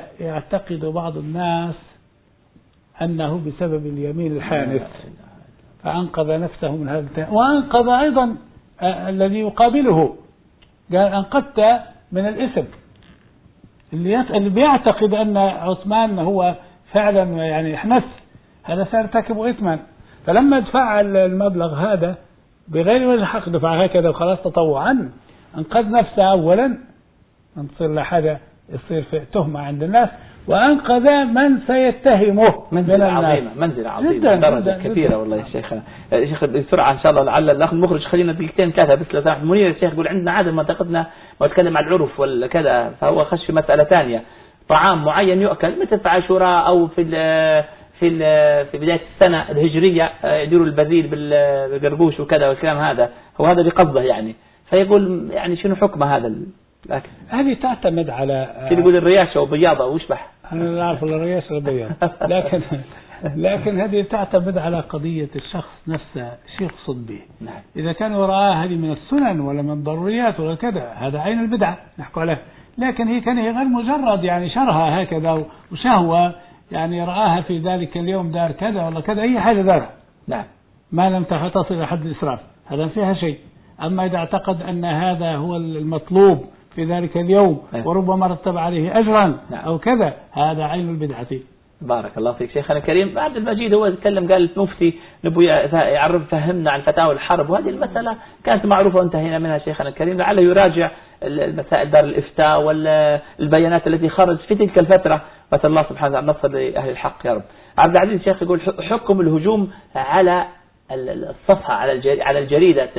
فيعتقد بعض الناس أنه بسبب اليمين الحانث فأنقذ نفسه من هذا التهم، وأنقذ أيضا الذي يقابله، قال أنقذت من الإثم. اللي بيعتقد أن عثمان هو فعلا يعني حنس، هذا سيرتكب إثما، فلما دفع المبلغ هذا بغير وجه حق، دفع هكذا وخلاص تطوعا، أنقذ نفسه أولا أن تصير له حاجة يصير في تهمة عند الناس، وأنقذ من سيتهمه. منزلة عظيمة، منزلة عظيمة، درجة كثيرة والله يا شيخ. شيخ بسرعة إن شاء الله، لعل الأخ المخرج خلينا دقيقتين ثلاثة بس لو سمحت. منير الشيخ يقول عندنا عادة منطقتنا ما نتكلم عن العرف ولا كذا، فهو خش في مسألة ثانية. طعام معين يؤكل مثل في عاشوراء أو في بداية السنة الهجرية يديروا البذيل بالقرقوش وكذا والكلام هذا، هو هذا اللي قصده يعني. فيقول يعني شنو حكم هذا الأكل؟ هذه تعتمد على يقول الرياشة وبياضة ويشبح. أنا لا أعرف الرياشة والبياض، لكن هذه تعتمد على قضية الشخص نفسه، شو يقصد به. نعم. إذا كان وراء هذه من السنن ولا من الضروريات ولا كذا، هذا عين البدعة نحكي عليه. لكن هي غير مجرد يعني شرها هكذا وشهوة، يعني رآها في ذلك اليوم دار كذا ولا كذا، أي حاجة دارها. نعم. ما لم تصل إلى حد الإسراف، هذا فيها شيء. أما إذا اعتقد أن هذا هو المطلوب في ذلك اليوم وربما رتب عليه أجرا أو كذا، هذا عين البدعة. بارك الله فيك شيخنا الكريم. عبد المجيد هو يتكلم، قال المفتي نبي يعرف فهمنا عن فتاوى الحرب، وهذه المسألة كانت معروفة وانتهينا منها شيخنا الكريم، لعله يراجع المسائل دار الإفتاء والبيانات التي خرجت في تلك الفترة، وأسأل الله سبحانه وتعالى النصر لأهل الحق يا رب. عبد العزيز الشيخ يقول حكم الهجوم على الصفحة على الجريدة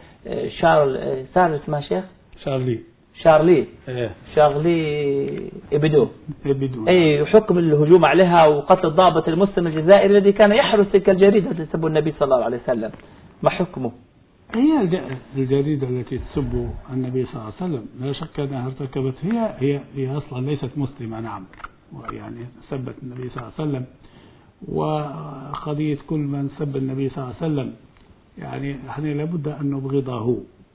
شارل اسمها شيخ شارلي إبدو أي حكم الهجوم عليها وقتل الضابط المسلم الجزائري الذي كان يحرس تلك الجريدة التي تسب النبي صلى الله عليه وسلم، ما حكمه؟ هي الجريدة التي تسب النبي صلى الله عليه وسلم لا شك أنها ارتكبت، هي أصلا ليست مسلمة، نعم، ويعني سبت النبي صلى الله عليه وسلم، وقضية كل من سب النبي صلى الله عليه وسلم يعني نحن لابد أن نبغضه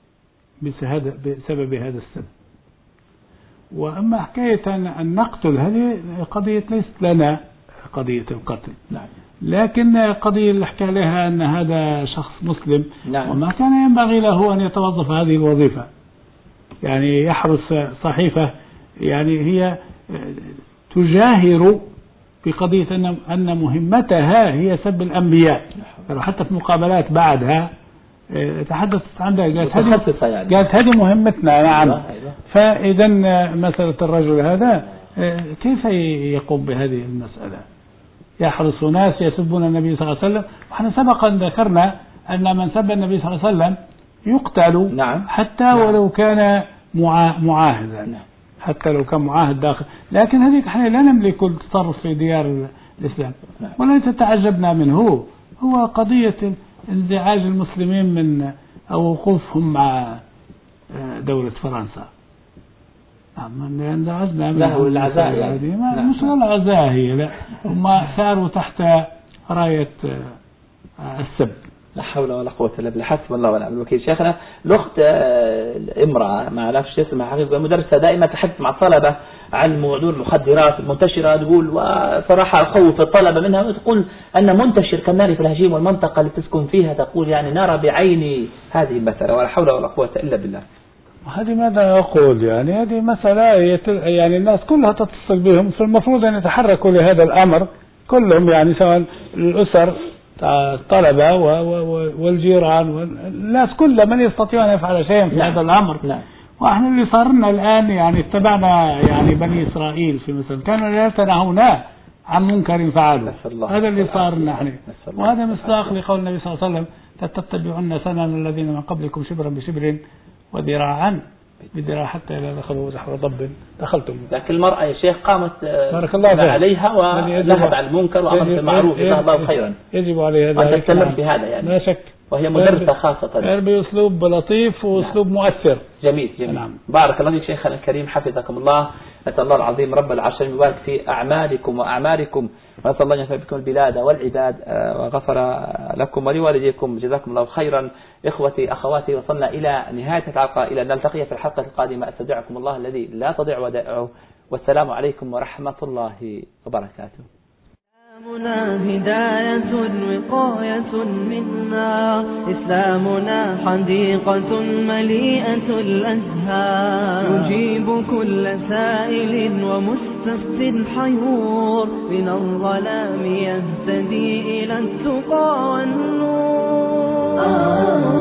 بسبب هذا السب. وأما حكاية أن نقتل، هذه قضية ليست لنا قضية القتل، لكن قضية اللي حكى لها أن هذا شخص مسلم وما كان ينبغي له أن يتوظف هذه الوظيفة، يعني يحرس صحيفة يعني هي تجاهر بقضية أن مهمتها هي سب الأنبياء، حتى في مقابلات بعدها تحدثت عنها قالت هذه مهمتنا. نعم. فإذا مسألة الرجل هذا كيف يقوم بهذه المسألة؟ يحرص ناس يسبون النبي صلى الله عليه وسلم، ونحن سبقا ذكرنا أن من سب النبي صلى الله عليه وسلم يقتل حتى ولو كان معاهدا، حتى لو كان معاهد داخل، لكن هذه احنا لا نملك التصرف في ديار الإسلام ولا تتعجبنا منه. هو قضية انزعاج المسلمين من أو وقوفهم مع دولة فرنسا، انزعجنا من العزاء يعني مش العزاء، هي لا، هم ساروا تحت راية السب. لا حول ولا قوة إلا بالله، حسب الله ونعم الوكيل. شيخنا الأخت امرأة ما أعرفش اسمها حقيقة، مدرسة دائما تحدث مع الطلبة عن موضوع المخدرات المنتشرة، تقول وصراحة خوف الطلبة منها، وتقول أن منتشر كمان في الهجيم والمنطقة اللي تسكن فيها، تقول يعني نرى بعيني هذه المسألة، ولا حول ولا قوة إلا بالله. هذه ماذا أقول يعني، هذه مسألة يعني الناس كلها تتصل بهم، فالمفروض أن يتحركوا لهذا الأمر كلهم، يعني سواء الأسر الطلبة والجيران والناس كل من يستطيع أن يفعل شيئا في هذا الأمر. وإحنا اللي صار لنا الآن يعني اتبعنا يعني بني إسرائيل في مثل كانوا لا يتناهون عن منكر فعلوا، هذا اللي صار لنا احنا، وهذا مصداق لقول النبي صلى الله عليه وسلم تتبعون سنن الذين من قبلكم شبرا بشبر وذراعا بذراع حتى إذا دخلوا زحر ضب دخلتم. لكن المرأة يا شيخ قامت بارك الله عليها ونهت عن المنكر وأمر بالمعروف، جزاها الله خيرا. يجب عليها أن تستمر في هذا يعني، لا شك، وهي مدرسة خاصة بأسلوب لطيف وأسلوب مؤثر. جميل. بارك الله فيك شيخنا الكريم، حفظكم الله. نسأل الله العظيم رب العرش المبارك في أعمالكم وأعمالكم، ونسأل الله أن ينفع بكم البلاد والعباد، وغفر لكم ولوالديكم، جزاكم الله خيرا. إخوتي أخواتي، وصلنا إلى نهاية الحلقة، إلى أن نلتقي في الحلقة القادمة. أستودعكم الله الذي لا تضيع ودائعه، والسلام عليكم ورحمة الله وبركاته. إسلامنا هداية وقاية منا، إسلامنا حديقة مليئة الأزهار، يجيب كل سائل ومستفت حيور، من الظلام يهتدي إلى التقى والنور.